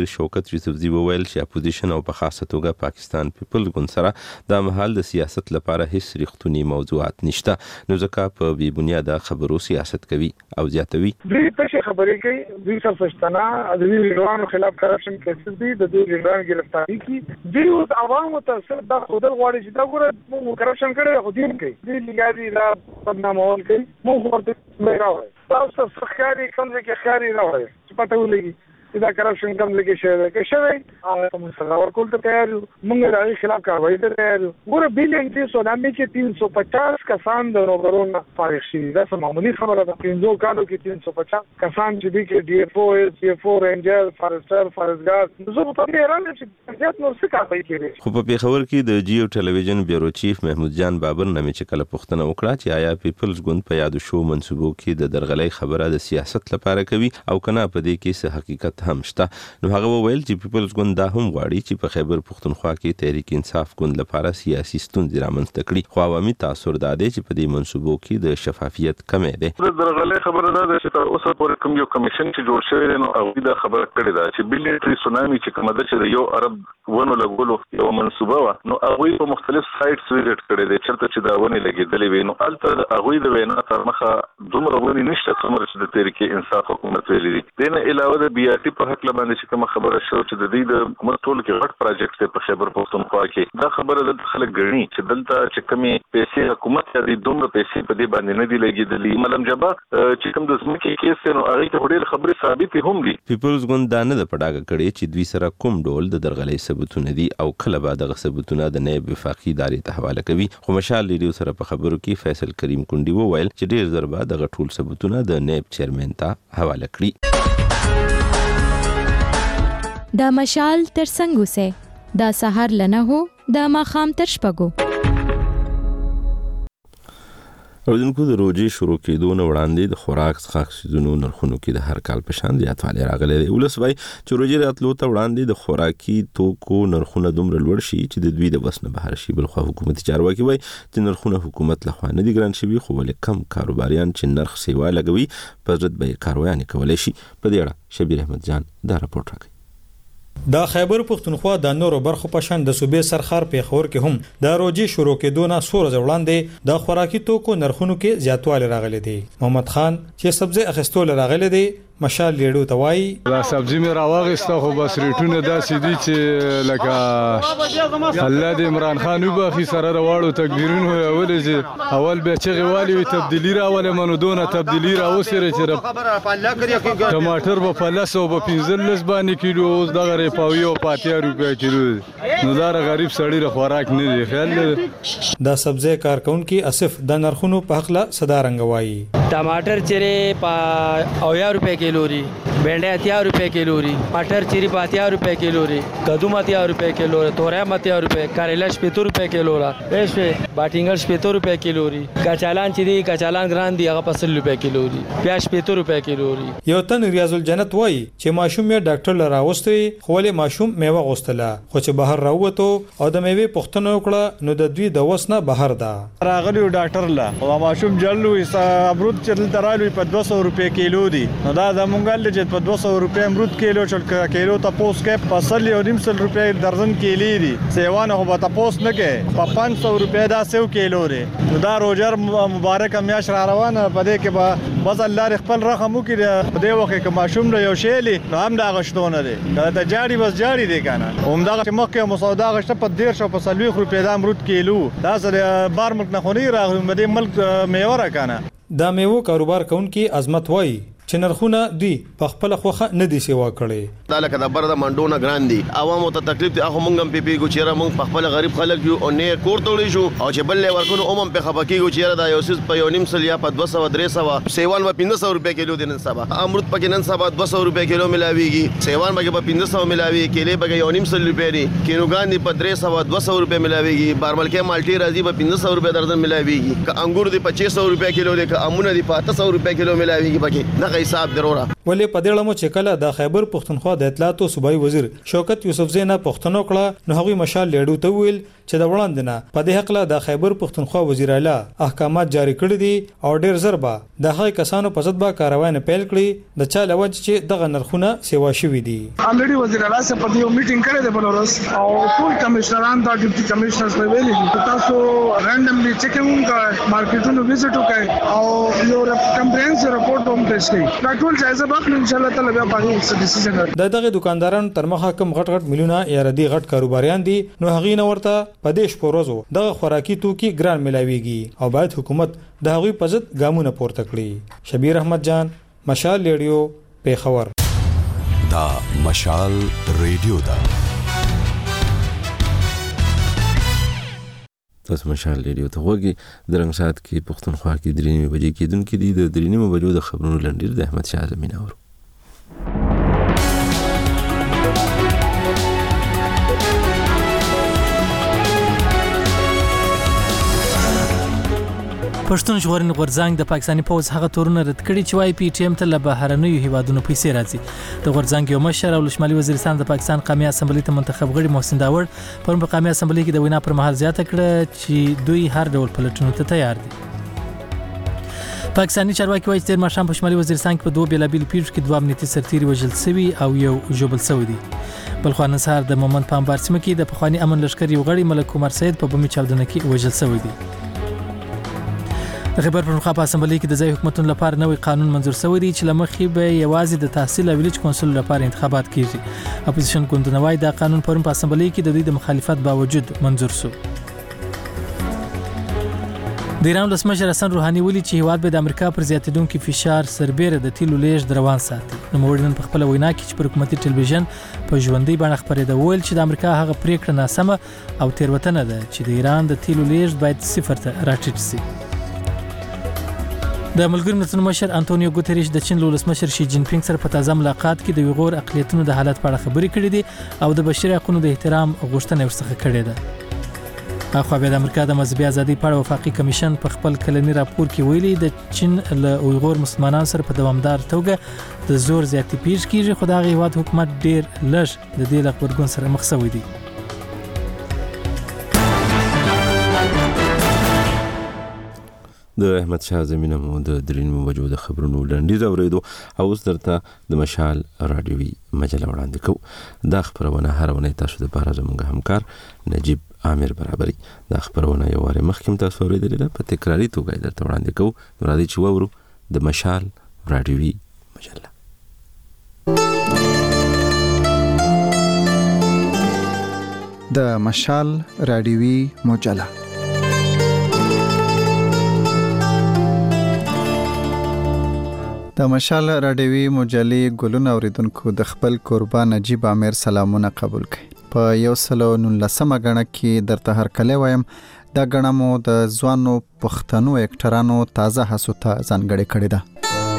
وزیر شوکت یوسفزي وویل چې اپوزیشن او په خاصه توګه پاکستان پیپل ګوند سره د مهال د سیاست لپاره هیڅ ریښتونی موضوعات نشته، نو ځکه په بې بنیاده خبرو سیاست کوي او زیاتوي. دوی څه خبرې کوي، دوی څه پښتنه د دوی لیډرانو خلاف کرپشن کیسز دي، د دوی لیډرانو گرفتاری کی دوی اوس عوامو ته څه د خودل غواړي چې دا ګوره موږ کرپشن کړی خو دین کوي، دوی لګاري را بدنامول کوي، موږ ورته مې راوړی تاسو څه ښکاري کوم ځای کې ښکاري راوړی چې پته ولګي دا کرپشن کم لګي شوی کې شوی او موږ سره ورکول ته تیار یو، موږ د خلاف کاروایی ته تیار یو. ګوره بلین چې سونامي کې تین سو پچاس کسان د روغرونو فارغ شي، دا څه معمولی خبره ده. پنځو کالو کې تین سو پچاس کسان چې دي کې ډي اف او اس ډي اف او رینجر فارستر فارزګار زه په دې اړه چې زیات نو څه کوي کېږي. خو په پیښور کې د جیو ټلویزیون بیورو چیف محمود جان بابر نامې چې کله پوښتنه وکړه چې آیا پیپلز ګوند په یادو شو منسوبو کې د درغلۍ خبره د سیاست لپاره کوي او کنه په دې کې څه حقیقت هم شته، نو هغه وویل چې پیپلز ګوند دا هم غواړي چې په خیبر پښتونخوا کې تحریک انصاف ګوند لپاره سیاسي ستونزې رامنځته کړي، خو عوامي تاثر دا دی چې په دې منصوبو کې د شفافیت کمی دی. د درغلۍ خبره ده چې تر اوسه پورې کوم یو کمیشن چې جوړ شوی دی نو هغوی دا خبره کړې ده چې بلټري سونامي چې کومه ده چې د یو عرب ونو لګولو یو منصوبه وه، نو هغوی په مختلف سایټس ویزټ کړی دی چېرته چې دا ونې لګېدلې وي، نو هلته د هغوی د وینا تر مخه دومره ونې نشته څومره چې د تحریک انصاف حکومت ویلي دي. دې نه علاوه د بي آر ټي په هکله باندې چې کومه خبره شو چې د دې د حکومت ټول کې غټ پروجیکټ دی په خیبر پښتونخوا کې، دا خبره د خلک ګڼي چې دلته چې کومې پیسې حکومت یا د دومره پیسې په دې باندې نه دي لګېدلې. ملم جبا چې کوم د ځمکې کیس دی نو هغې ته خو ډېرې خبرې ثابتې هم دي. پیپلز ګوند دا نه ده په ډاګه کړې چې دوی سره کوم ډول د درغلۍ ثبوتونه دي او کله به دغه ثبوتونه د نایب وفاقي ادارې ته حواله کوي، خو مشال ریډیو سره په خبرو کې فیصل کریم کونډي وویل چې ډېر ژر به دغه ټول ثبوتونه د نایب چیرمن ته حواله کړي. دا مشال تر څنګه سه دا سحر لنه هو دا ماخام تر شپږو. اورېدونکو د روژې شروع کېدو نه وړاندې د خوراک څښاک څیزونو نرخونو کې د هر کال په شان زیاتوالی راغلی دی. ولس وایي چې روژې راتلو ته وړاندې د خوراکي توکو نرخونه دومره لوړ شي چې د دوی د وس نه بهر شي. بلخوا حکومتي چارواکي وایي چې نرخونه حکومت لخوا نه دي ګران شوي، خو ولې کم کاروباریان چې نرخ سیوا لګوي په ضد به یې کارویانې کولی شي. په دې اړه شبیر احمد جان دا راپورټ راکوي. د خیبر پښتونخوا د نورو برخو په شان د صوبې سرخار پیښور کې هم د روژې شروع کېدو نه څو ورځې وړاندې د خوراکي توکو نرخونو کې زیاتوالی راغلی دی. محمد خان چې سبزی اخیستول راغلی دی مشال لیډو ته وایي دا سبزی مې راواغسته خو بس ریټونه داسې دي چې لکه الله د عمران خان وبخي سره راوړو تقدیرونه ویلې چې اول به چغې والی وي تبدیلي راولې منو دونه تبدیلي راوسره چې ټماټر به په لس او به پنځلس باندې کیلو اوس دغه ریپاوي او په اتیا روپۍ کیلو نو دا غریب سړی له خوراک نه دی خیال. دا سبزی کارکونکي اسف د نرخونو په حق له صدا رنګ وایي ټماټر چیرې په اویا روپۍ کیلو ری، بینډه اتیا روپے کیلو ری، مټر چیرې په اتیا روپے کیلو ری، کدو اتیا روپے کیلو ری، توریا اتیا روپے، کاریلا شپږ روپے کیلو را، پېښ باټینګل شپږ روپے کیلو ری، کچالان چې دی کچالان ګران دی هغه په سل روپے کیلو ری، پیاز شپږ روپے کیلو ری. یو تن ریاض الجنت وایي چې ماشوم یې ډاکټر لرا وستوي خو له ماشوم میوه غوستله، خو چې بهر راووتو او د میوه پښتنه وکړه نو د دوی د وسنه بهر ده. راغلی ډاکټر لا او ماشوم جلو امرود چې ترالو په دوه سوه روپے کیلو دی، نو دا د مونږ له چې په دوه سوه روپے امرود کیلو چل کیلو تاسو کې په سل یو نیم سل روپے درجن کیلی دی، سیوان هو به تاسو نه کې په پنځه سوه روپے دا سو کیلو دی. نو دا روزر مبارک میاش را روانه پدې کې به بس الله خپل رحم وکړي په دې وخت کې ماشوم له یو شیلی نو هم دا غشتونه دی دا ته جاړي بس جاړي دی کنه هم دا چې مخکې مسودا غشته په ډیر شو په سلوي روپے دا امرود کیلو دا سره بار ملک نه خوري راغلی مده ملک میوه را کنه. دا میوه کاروبار کوونکی عظمت وایي چې نرخونه دی په خپل خوخه نه دي سیوا کړي. دا لکه د برده منډونه ګران دي، عوامو ته تکلیف دي، هغه مونږ هم پی پی ګو چیرې مونږ په خپل غریب خلک یو او نه کور ته وړي شو او چې بل له ورکو اومم په خپکی ګو چیرې دا یو سیس په یو نیم سل یا په دوه سوه درې سوه سیوان په پنځه سوه روپے کیلو دي نن سبا، امرود پکې نن سبا دوه سوه روپے کیلو ملاويږي، سیوان پکې په پنځه سوه ملاوي، کېلې پکې یو نیم سل روپے دي، کینوګان دي په درې سوه دوه سوه روپے ملاويږي، بارملکه مالټي راځي په پنځه سوه روپے درجن ملاويږي، ک انګور دي پچیس سوه روپے کیلو دي، ک امونه دي په اته سوه روپے کیلو ملاويږي، پکې دا حساب دروړه. ولې په دې لمو چې کله د خیبر پښتونخوا د اطلاعات او صوبایي وزیر شوکت یوسف زینا پښتنو کړه نو هغه مشال لیډو ته ویل چې د وړاندنه په دې حق له د خیبر پښتونخوا وزیر اعلی احکامات جاری کړی دي او ډیر ضربه د هغه کسانو په ضد به کاروای نه پیل کړي د چا لوج چې دغه نرخونه سیوا شوي دي. الریډي وزیر اعلی سره په یو میټینګ کړی دی بلورس او ټول کمشنران دا ډیپټي کمشنرز په ویلي دي تاسو رانډملی چیکینګ کوئ مارکیټونو وزټ وکړئ او یو کمپریهنسیو رپورټ هم پیش کړئ دا ټول جایزه به ان شاء الله تعالی بیا باندې ډیسیژن کوي. د دغه دکاندارانو تر مخه کم غټ غټ میلیونه یا ردی غټ کاروباریان دي نو هغه نه ورته په دیش پروزو دغه خوراکي توکي ګران ملاويږي او باید حکومت د هغوی په ضد ګامونه پورته کړي. شبیر احمد جان، مشال ریډیو، پیښور. دا مشال ریډیو دا تاسو مشال ریډیو ته وګورئ. د رنګ سات کې پښتونخوا کې درې نیمه بجې کېدونکې دي. د درې نیمه بجو د خبرونو لنډیر د احمد شاه زمين اورو. پښتون ژغورنې غورځنګ د پاکستاني پوز هغه تورونه رد کړي چې وايي پی ټی ایم ته له بهرنیو هیوادونو پیسې راځي. د غورځنګ یو مشر او شمالي وزیرستان د پاکستان قومي اسمبلی ته منتخب غړي محسن داوړ پرون په قومي اسمبلی کې د وینا پر مهال زیاته کړه چې دوی هر ډول پلټونو ته تیار دي. پاکستاني چارواکي وايي چې تیر ماښام په شمالي وزیرستان کې په دوه بیلابیل پیښو کې دوه امنیتي سرتیري وژل شوي او یو ژوبل شوی دي. بل خو نن سهار د مومند په انبار سیمه کې د پخواني امن لښکر یو غړي ملک عمر سید په بمي چاودنه کې وژل شوی دی. د خیبر پښتونخوا په اسمبلی کې د ځای حکومتونو لپاره نوې قانون منزور شوی دی چې لمخې به یوازې د تحصیل او ویلیج کونسل لپاره انتخابات کیږي. اپوزیشن ګوندونه وايي دا قانون پرون په اسمبلی کې د دوی د مخالفت باوجود منزور شو. د ایران ولسمشر حسن روحاني ویلي چې هیواد به د امریکا پر زیاتېدونکي فشار سربېره د تیلو لیږد روان ساتي. نوموړي نن په خپله وینا کې چې پر حکومتي ټلویزیون په ژوندۍ بڼه خپرېده وویل چې د امریکا هغه پریکړه ناسمه او تېروتنه ده چې د ایران د تیلو لیږد باید صفر ته راټیټ شي. د ملګرو ملتونو مشر انټونیو ګوتریش د چین ولسمشر شي جین پینګ سره په تازه ملاقات کې د ویغور اقلیتونو د حالت په اړه خبرې کړې دي او د بشري حقوقو د احترام غوښتنه ورڅخه کړې ده. اخو بیا د امریکا د مذهبي ازادۍ په اړه وفاقي کمیشن په خپل کلنی راپور کې ویلي د چین له ویغور مسلمانانو سره په دوامدار توګه د زور زیاتې پیښ کیږي خو د هغه هیواد حکومت ډیر لږ د دې له غبرګون سره مخ شوی دی. د احمد شاه زمين مو د درینمو بجو د خبرونو لنډیز اوریدو او اوس درته د مشال رادیوي مجله وړاندې کوو. دا خبرونه هرونه تاسو د لپاره زموږ همکار نجیب عامر برابرۍ دا خبرونه یو واره مخکې تاسو اوریدلې په تکراری توګه درته وړاندې کوو. نو راځي چې وورو د مشال رادیوي مجله. د مشال رادیوي مجله د مشال رادیوي مجلې ګلونه اوریدونکو د خپل قربان نجیب عامر سلامونه قبول کړئ. په یو سلو نولسمه غڼه کې درته هر کله وایم دا غڼه مو د ځوانو پښتنو اکټرانو تازه هڅو ته ځانګړې کړې ده.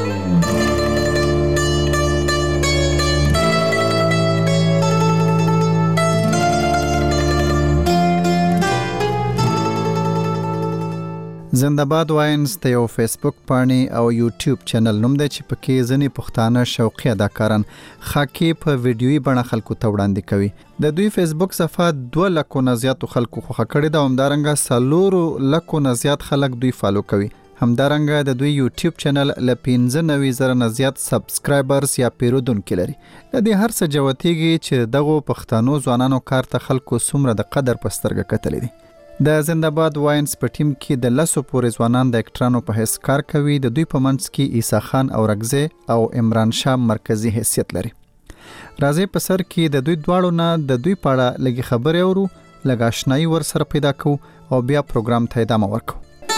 زنده‌باد واینز د یو فیسبوک پاڼې او یوټیوب چینل نوم دی چې پکې ځینې پښتانه شوقي اداکاران خاکي په ویډیويي بڼه خلکو ته وړاندې کوي. د دوی فیسبوک صفحه دوه لکو نه زیاتو خلکو خوښه کړې ده او همدارنګه څلورو لکو نه زیات خلک دوی فالو کوي. همدارنګه د دوی یوټیوب چینل له پنځه نوي زره نه زیات سبسکرایبرز یا پیرودونکي لري. د دې هر څه جوتېږي چې دغه پښتنو ځوانانو کار ته خلکو څومره د قدر په سترګه کتلې دي. د زنده‌باد واینز په ټیم کې د لسو پورې ځوانان د اکټرانو په حیث کار کوي. د دوی په منځ کې عیسی خان اورګزی او عمران شاه مرکزی حیثیت لري. راځي په سر کې د دوی دواړو نه د دوی په اړه لږ خبرې اورو، لږ آشنایي ور سره پیدا کوو او بیا پروګرام ته ادامه ورکوو.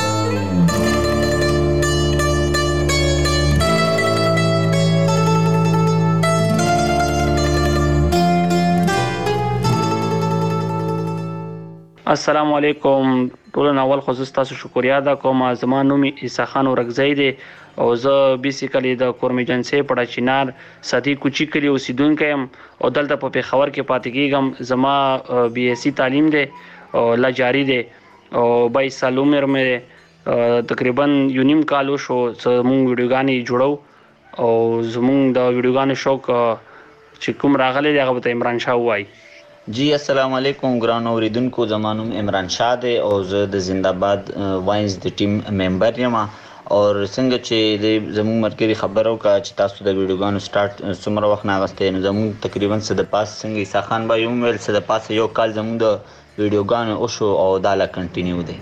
السلام علیکم. ټول ناول خصوص تاسو شکریا ادا کوم. زما نوم عیسی خان اورګزی دی او زه بیسیکلی د کورمیجنسي پړه چینار ساتي کوچی کلی اوسیدونکو يم او دلته په پیښور کې پاتې کېږم. زما بي اس سي تعلیم دی او لا جاری دی او بایس سال عمر مې تقریبا یو نیم کال شو چې مونږ ویډیوګانې جوړو او زمونږ د ویډیوګانو شوق چې کوم راغلی دی هغه به عمران شاه وایي. جی السلام علیکم ګران اوریدونکو، زما نوم عمران شاه دی او زه د زنده‌باد واینز د ټیم ممبر یم. او څنګه چې د زموږ مرکزي خبرو کا چې تاسو د ویډیوګانو سٹارټ څومره وخت نه غسته نو زموږ تقریبا څه د پاس څنګه عیسی خان با یو ویل څه د پاس یو کال زموږ د ویډیوګانو او شو او دا لا کنټینیو دی.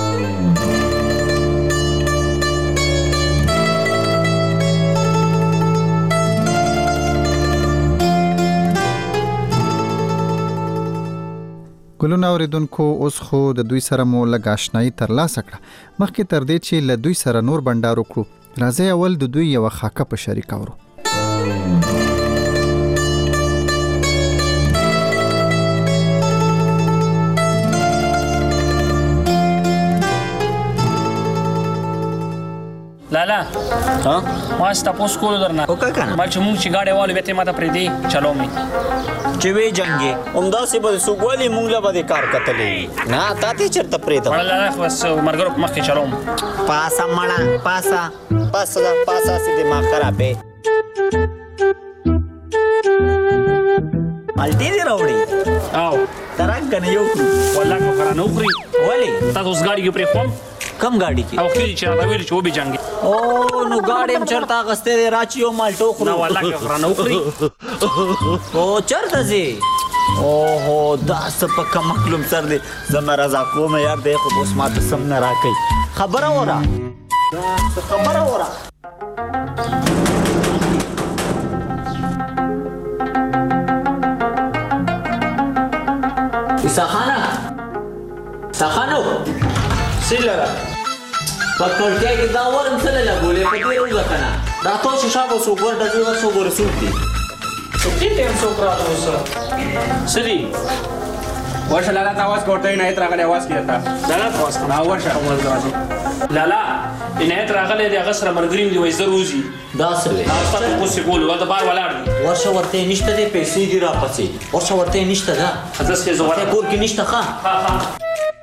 ګلونه اوریدونکو، اوس خو د دوی سره مو لږ آشنایي ترلاسه کړه. مخکې تر دې چې له دوی سره نور بنډار وکړو، راځئ اول د دوی یوه خاکه په شریکه ورو. لالا ها ما ستاسو کول درنه او کنه ما چې مونږ چې گاډي والو به ته ماته پرې دی چلو می چې وی جنگي عمدا سي به سوګولي مونږ له به کار کتلې نه تاته چرته پرې ته لالا بس مرګرو مخکې چلو پاسا مړه پاسا پاسا پاسا سي دماغ خرابې مالټي دی راوړي او ترنګ کنه یو والله کو کرا نو خري ولی تاسو اوس گاډي کې پرې کوم کم گاڑی کی او خېری چې دا ویل چې و به جنگي او نو گاډي هم چرتا غسته راچی او مالټو خو نو والله کې خرا نو خري او چرته زی او هو دا سپک مخلوم سر دی زما رضا کوم یار دی خو اوس ما ته سم نه راکې خبره وره دا خبره وره سخانه سخانو سیلرا پکړتیا کې دا ورم سره لګولې په دې روزه کنه دا تو چې شابه سو ګور د دې سو ګور سوتي څه ټیم سو کرا اوس سړي ورشه لالا تاواز کوټه نه تر هغه आवाज کیتا لالا تاواز کنه ورشه اول راځي لالا نه تر هغه د غسر مرګریم دی وای ضروري دا سره تاسو کو څه کول و دا بار ولاړ ورشه ورته نشته دې پیسې دی را پسې ورشه ورته نشته دا حدث کې زوړ کور کې نشته ښا ها ها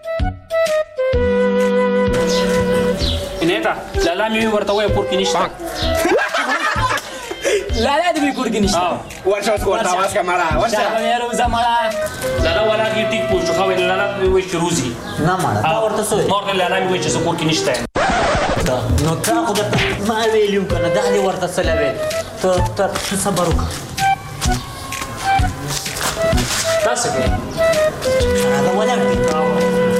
نهتا لالا می ورته وای کور کې نشته لالا دې کور کې نشته ورشه اوس کوټه आवाज کا مړه ورشه یې روزه مړه لالا ولا کې ټیک پوښتنه خو لالا وای چې روزي نه مړه دا ورته سوې نور لالا می وای چې کور کې نشته نو تا خو دا ما ویلو کنه دا دې ورته سلوي ته ته صبر وکړه تاسو کې دا ولا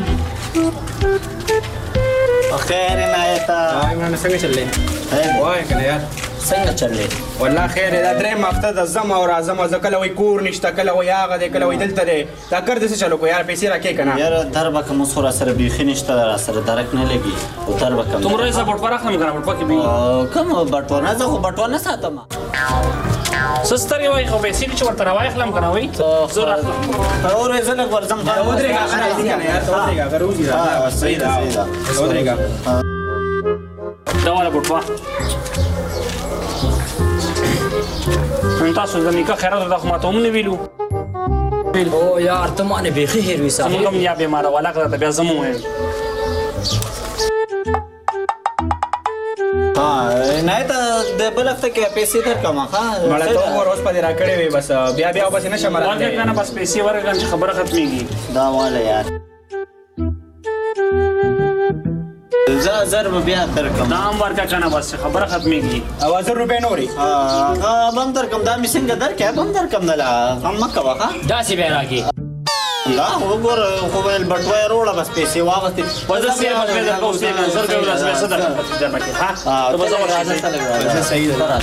خیر نایتا وای مانه څنګه چللې وای کنه یار څنګه چللې والله خیر دا درې هفته د زما او راځم ز کله وای کور نشته کله وای هغه د کله وای دلته دی دا کړ دې څه چلو کو یار پیسې راکې کنه یار دربه کوم سره سره بيخي نشته را سره درک نه لګي او دربه کوم تم روزه بټ پراخ نه کنه بټ پکې به کوم بټونه زه خو بټونه ساتم سستری وای خو به سې چې ورته راوای خلم کنه وای زور اخلم اور زه نه ورزم دا ودرېګا کنه یار ته ودرېګا غروزي دا صحیح ده صحیح ده ودرېګا دا ولا بټوا ان تاسو د نیکه خیرات د خو ماته هم نه ویلو او یار ته مانه بيخي هیر وسه کوم یا بیمار ولا کړه بیا زمو وای ها نه ته د بل هفته کې پیسې درکم ها مړه ته ور اوس په را کړې وي بس بیا بیا بس نشه مړه ورته کنه بس پیسې ورګن خبره ختميږي دا والا یار زه زر بیا درکم دا هم ورکا کنه بس خبره ختميږي او زر روپے نوري ها بم درکم دا می څنګه درکې بم درکم نه لا هم مکه واخا دا سی به راګي لا وګور خو ول بټوي روړه بس پیسې واغستې وځه سي په دې کو سي نظر کوي راز پیسې درکې درکې ها ته به زما راځه تل صحیح ده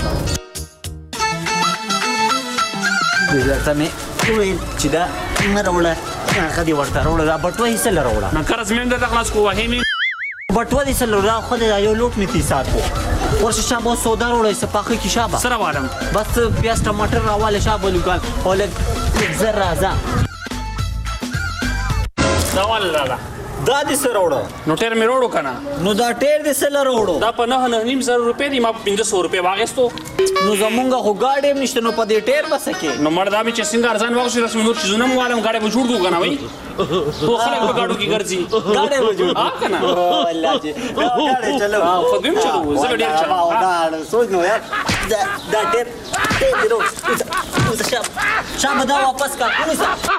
دې ته مې وې چې دا نه روړه هغه دی ورته روړه دا بټوي سره روړه نه کارز مې د خلاص کو وهمي بټوي دې سره روړه خو دې یو لوټ می تي ساتو ورشه شابه سودا روړه سپاخه کی شابه سره وادم بس پیاز ټماټر راواله شابه لګال اولګ زر راځه دا ولا لا دا دې سره وړو نو ټیر مې وړو کنه نو دا ټیر دې سره وړو دا په نه نه نیم زر روپۍ دی ما په پنځه سوه روپۍ واغېستو نو زمونږ خو گاډي هم نشته نو په دې ټیر بس کې نو مړ دا مې چې څنګه ارزان واغشي داسې نور چیزونه مو والم گاډي به جوړ کو کنه وای تو خلک په گاډو کې ګرځي گاډي به جوړ ها کنه والله چې گاډي چلو ها خو دیم چلو زه ډیر چلو دا سوچ نو یار دا دا ټیر ټیر دې نو اوس شاب شاب دا واپس کا کومه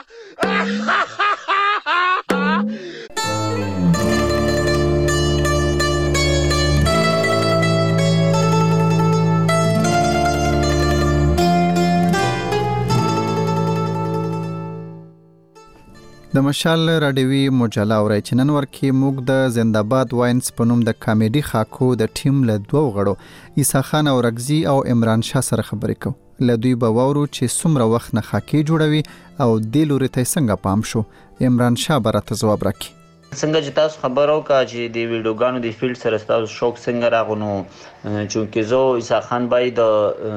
د مشال راډیوي مجله اوري چې نن ورکې موږ د زنده‌باد واینز په نوم د کامیډي خاکو د ټیم له دوه غړو عیسی خان اورګزي او عمران شاه سره خبرې کوو له دوی به واورو چې څومره وخت نه خاکي جوړوي او دې لوري ته څنګه پام شو عمران شاه به راته ځواب راکړي څنګه چې تاسو خبر او کا چې د ویډیوګانو د فیلډ سره تاسو شوق څنګه راغونو چونکې زه عیسی خان بای د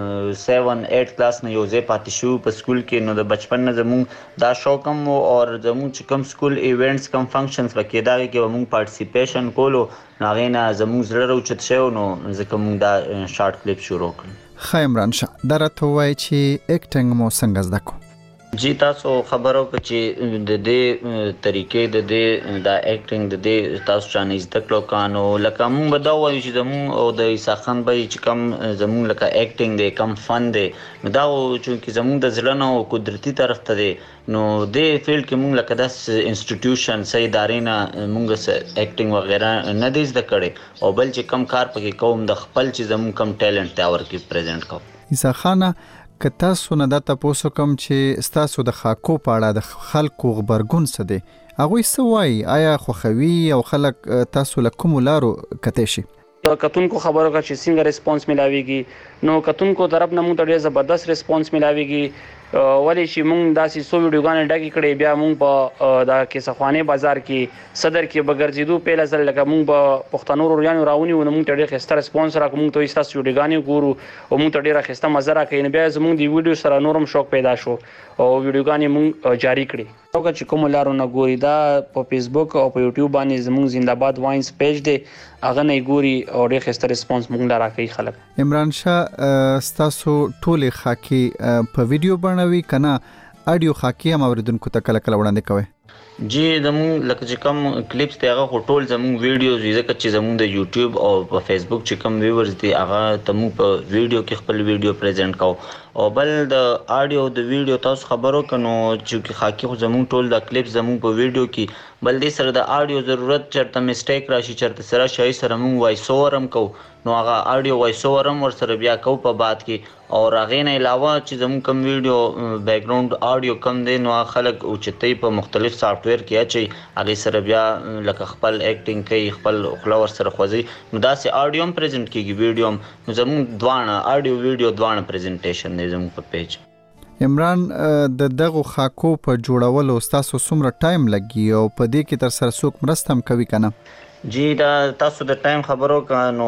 سیون ایټ کلاس نه یو ځای پاتې شو په سکول کې نو د بچپن نه زموږ دا شوق هم او زموږ چې کوم سکول ایونټس کوم فنکشنز وکړي دا کې موږ پارټیسیپیشن کولو نو هغې نه زموږ زړه راوچت شو نو ځکه موږ دا شارټ کلیپ شروع کړ ښه عمران شاه دا راته ووایي چې ایکټینګ مو څنګه زده کړو جی تاسو خبرو چې د دې طریقې د دې د اکټینګ د دې تاسو چانه زده کړو کانو لکه مونږ به دا وایو چې زموږ او د عیسی خان بای چې کم زموږ لکه اکټینګ دی کم فن دی دا چې زموږ د ځلنو قدرتي طرف ته دی نو د فیلډ کې مونږ لکه داس انسټیټیوشن سي ادارې نه مونږ سره اکټینګ وغیرہ نه دی زده کړي او بل چې کم کار پکې کوم د خپل چې زموږ کم ټیلنټ ته ورکی پریزنټ کوم عیسی خان که تاسو نه دا تاسو کوم چې تاسو د خاکو په اړه د خلکو خبرګون څه دی هغه څه وایي آیا خوخوي او خلک تاسو له کوم لارو کته شي کتونکو خبرو کا چې څنګه ریسپانس ملاويږي نو کتونکو طرف نه موږ ته ډېر زبردست ریسپانس ملاويږي ولی چې موږ داسې سو ویډیوګانې ډکې کړې بیا موږ په دا کیسخوانه بازار کې صدر کې بغرزیدو په لزل لکه موږ په پښتنو روریانو راونی و موږ ته ډېر خسته ریسپانس راکوم موږ ته ایستاسو ویډیوګانې ګورو او موږ ته ډېر خسته مزه راکې نه بیا زموږ دی ویډیو سره نورم شوق پیدا شو او ویډیوګانې موږ جاری کړې او چې کوم لارو نه ګوري دا په فیسبوک او په یوټیوب باندې زموږ زنده‌باد واینز پیج دی هغه نه ګوري او ډېر خسته ریسپانس موږ لاره کوي خلک عمران شاه تاسو ټول خاکي په ویډیو باندې کنه اډیو خاکي هم اوریدونکو ته کله کله وړاندې کوي جی زموږ لکه چې کوم کلیپس ته هغه ټول زموږ ویډیوز ځکه چې زموږ د یوټیوب او په فیسبوک چې کوم ویورز دي هغه تمو په ویډیو کې خپل ویډیو پریزنټ کوو او بل د اډیو د ویډیو تاسو خبرو کنو چې خاکي خو زموږ ټول د کلیپ زموږ په ویډیو کې بل دې سره د اډیو ضرورت چرته میسټیک راشي چرته سره شای سره موږ وایس اوور هم کو نو هغه اډیو وایس اوور هم ور سره بیا کو په بعد کې او هغه نه علاوه چې زموږ کوم ویډیو بیک گراوند اډیو کم دی نو خلک او چتای په مختلف سافټ ویر کې اچي هغه سره بیا لکه خپل اکټینګ کوي خپل خلاور سره خوځي نو دا سي اډیو هم پریزنټ کیږي ویډیو هم نو زموږ دوانه اډیو ویډیو دوانه پریزنټیشن دی زموږ په پیج عمران د دغه خاکو په جوړولو تاسو څومره ټایم لګي او په دې کې تر سره څوک مرسته هم کوي کنه جی دا تاسو د ټایم خبرو کانو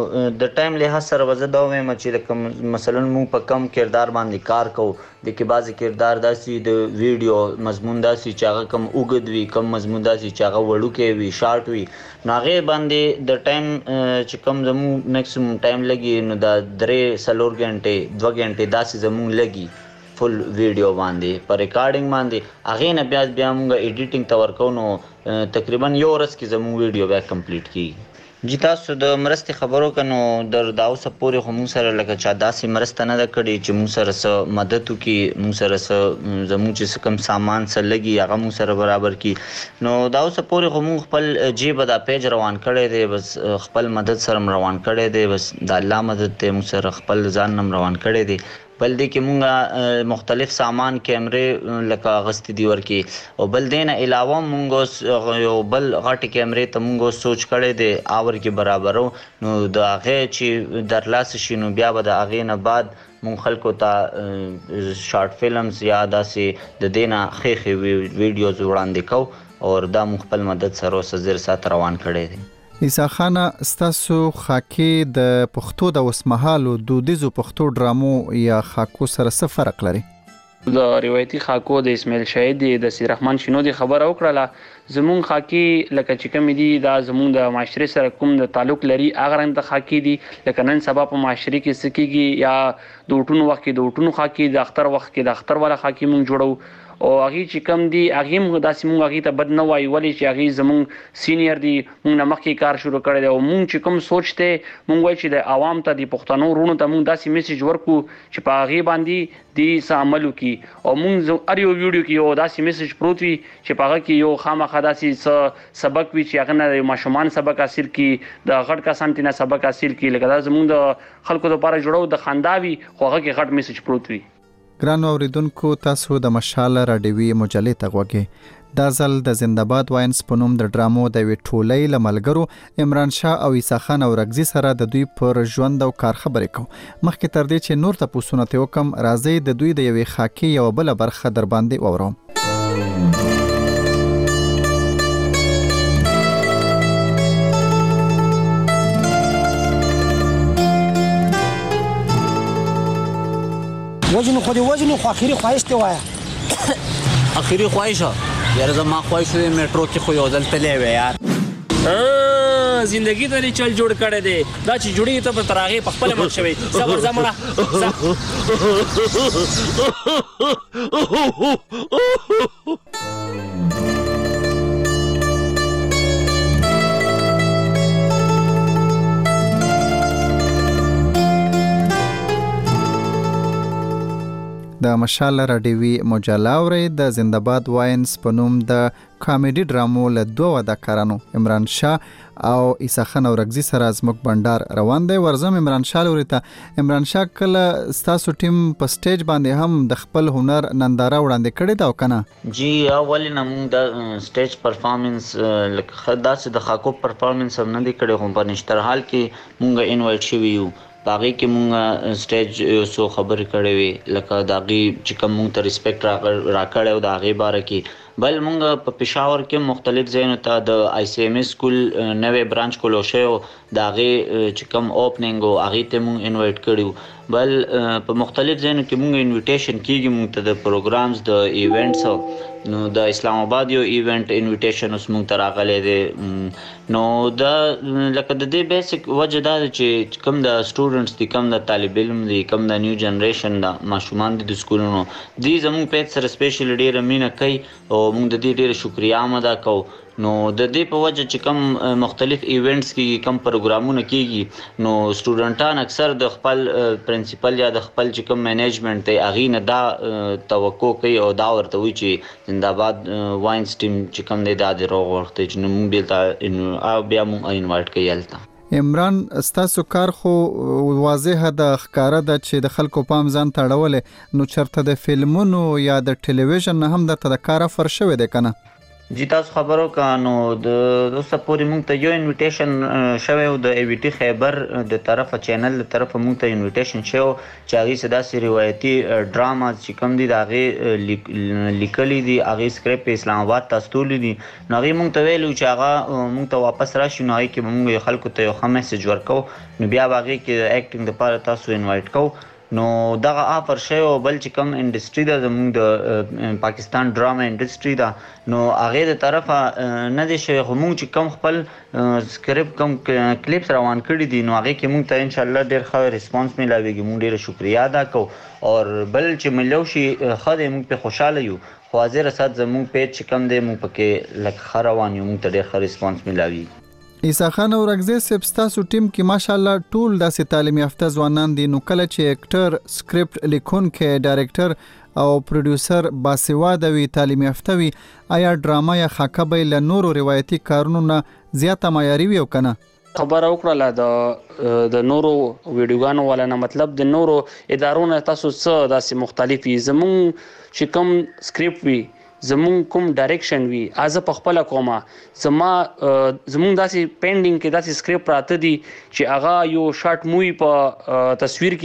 د ټایم له سره وزه دا وایم چې مثلا مو په کم کردار باندې کار کوو د کې بعضی کردار داسي د ویډیو مضمون داسي چې هغه کم اوګد وي کم مضمون داسي چې هغه وړوکې وي شارټ وي ناغه باندې د ټایم چې کم زمو میکسیمم ټایم لګي نو دا درې سلور غنټه دوه غنټه داسي زمو لګي فل ویډیو باندې پر ریکارډینګ باندې هغه نه بیا بیا موږ ایډیټینګ تور کو نو تقریبا یو ورځ کې زموږ ویډیو بیا کمپلیټ کیږي جی تاسو د مرستې خبرو کنو در داو سپورې خو موږ سره لکه چا داسې مرسته نه کړي چې موږ سره سره مدد وکړي موږ سره سره زموږ چې کم سامان سره لګي هغه موږ سره برابر کړي نو داو سپورې خو موږ خپل جیب دا پیج روان کړی دی بس خپل مدد سره روان کړی دی بس د الله مدد ته موږ سره خپل ځان نم روان کړی دی بل دې کې مونږه مختلف سامان کیمرې لکه غستی دی ورکی او بل دینه علاوه مونږ یو بل غټ کیمرې ته مونږ سوچ کړی دی اور کې برابرو نو د هغه چې در لاس شینو بیا به د هغه نه بعد مونږ خلکو ته شارټ فلمز یا داسې د دینه خېخې ویډیوز وړاندې کو او دا مونږ خپل مدد سره سره سات روان کړی دی عیسی خان ستاسو خاکي د پښتو د وسمحالو دودیزو پښتو ډرامو یا خاکو سره څه فرق لري د روایتي خاکو د اسماعیل شهید د سید رحمان شینودي خبره وکړه زمون خاکی لکه چې کوم دي دا زمون د معاشري سره کوم د تعلق لري هغه رنګ د خاکی دي لکه نن سبا په معاشري کې سکیږي یا د وټونو وخت کې د وټونو خاکی د اختر وخت کې د اختر والا خاکی مونږ جوړو او هغه چې کم دي هغه موږ داسې موږ هغه ته بد نه وایو ولې چې هغه زموږ سینیئر دي موږ نه مخکې کار شروع کړی دی او موږ چې کوم سوچته موږ وایو چې د عوام ته د پښتنو رونو ته موږ داسې میسج ورکو چې په هغه باندې د عمل وکي او موږ اړ یو ویډیو کې یو داسې میسج پروت وي چې په هغه کې یو خامخا داسې سبق وي چې هغه نه ماشومان سبق حاصل کی د غټ کسان تینا سبق حاصل کی لکه دا زموږ د خلکو لپاره جوړو د خنداوي خو هغه کې غټ میسج پروت وي. ګرانو اوریدونکو تاسو د مشال راډیوي مجلې ته غوږی دا ځل د زنده‌باد واینز په نوم د ډرامو د وی ټولۍ لملګرو عمران شاه او عیسی خان او رغزي سره د دوی پر ژوند او کار خبرې کوم مخکې تر دې چې نور تاسو نه ته وکم راځي د دوی د یوې خاکي یو بل برخه در باندې وورم. وزن خو دې وزن خو اخیری خواهش ته وایا اخیری خواهش یاره زما خواهش دی میټرو کې خو یو ځل تللی وی یار زندگی ته چل جوړ کړی دی دا چې جوړی ته په تراغه په خپل مخ شوی صبر زمړه د مشال راډیوي مجله اوري د زنده‌باد واینز په نوم د کامیډي ډرامو له دوه اداکارانو عمران شاه او عیسی خان او رغزي سره زموږ بندر روان دی. ورزم عمران شاه لورته عمران شاه کله ستاسو ټیم په سټیج باندې هم د خپل هنر ننداره وړاندې کړې دا کنه؟ جی اول نه موږ د سټیج پرفارمنس لکه داسې د خاکو پرفارمنس هم نه دی کړی خو په نشتر حال کې موږ انوایټ شوی یو باغی کې مونږه سټیج سو خبرې کړې وي لکه داغي چې کوم مونږ ته ریسپیکټ راکړی او داغي باره کې بل مونږ په پېښور کې مختلف ځایونو ته د آی سی ایم سکول نوې برانچ کولو شو داغي چې کوم اوپننګ او هغه ته مونږ انوایټ کړیو بل په مختلف ځایونو کې مونږ انویټیشن کیږي مونږ ته د پروګرامز د ایونټس نو د اسلام آباد یو ایونت انویټیشن اوس مونږ ته راغلی دی نو دا لکه د دې بیسیک وجه دا چې کوم د سټوډنټس دي کوم د طالب علم دي کوم د نیو جنریشن د ماشومان دي د سکولونو دي زموږ په سره سپیشل ډیره مینه کوي او موږ د دې ډیره شکریا هم ادا کوو نو د دې په وجه چې کوم مختلف ایونټس کې کوم پروګرامونه کیږي نو سټوډنټان اکثر د خپل پرنسپل یا د خپل چې کوم مینجمنت دی هغه نه دا توقع کوي او دا ورته وی چې زنده‌باد واینز ټیم چې کوم دی دا د روغ وخت چې نو موږ بیلته او بیا موږ انوایټ کیالته. عمران ستاسو کار خو واضحه د ښکارا د چې د خلکو پام ځان تړولې نو چرته د فلمونو یا د ټلویزیون نه هم د کار فر شوی دی کنه؟ جی تاسو خبرو کانو د اوسه پورې موږ ته یو انویټیشن شوی او د ای وی ټی خیبر د طرفه چینل د طرفه موږ ته انویټیشن شو چې هغه صدا سي روایتي ډراما چې کوم دي داغه لیکلي دي هغه سکرپټ اسلام آباد تاسو لیدي نو هغه موږ ته ویلو چې هغه موږ ته واپس راشي نو هغه کې موږ خلکو ته یو ښه میسج ورکو نو بیا هغه کې اکټینګ لپاره تاسو انوایټ کو نو دغه آفر شوی او بل چې کوم انډستری دا زموږ د پاکستان ډراما انډستری دا نو هغه د طرفه نه دی شوی خو موږ چې کوم خپل سکرپټ کوم کلیپس روان کړی دي نو هغه کې موږ ته ان شاء الله ډیر ښه ریسپانس ملاويږي موږ ډیر شکریا ادا کوو او بل چې ملو شي خدای موږ په خوشاله یو خو حاضر اسات زموږ پیج چې کوم دی موږ پکې لکه خروان یو موږ ته ډیر ښه ریسپانس ملاويږي. عیسی خان او رغزي سپ ستاسو ټیم کې ماشاءالله ټول داسې تعلیم یافته ځوانان دي نو کله چې اکټر سکرپټ لیکونکي ډایرکټر او پروډوسر باسواده وي تعلیم یافته وي آیا ډراما یا خاکه به له نورو روایتي کارونو نه زیاته معیاري وي او کنه؟ خبر وکړه د د نورو ویډیوګانو ولا نه مطلب د نورو ادارو نه تاسو څه داسې مختلفي زمون چې کوم سکرپټ وي زمون کوم ډایرکشن وی از په خپل کومه زما زمون داسې پینډینګ کې داسې سکرپټ راته دي چې هغه یو شارټ مووی په تصویر کې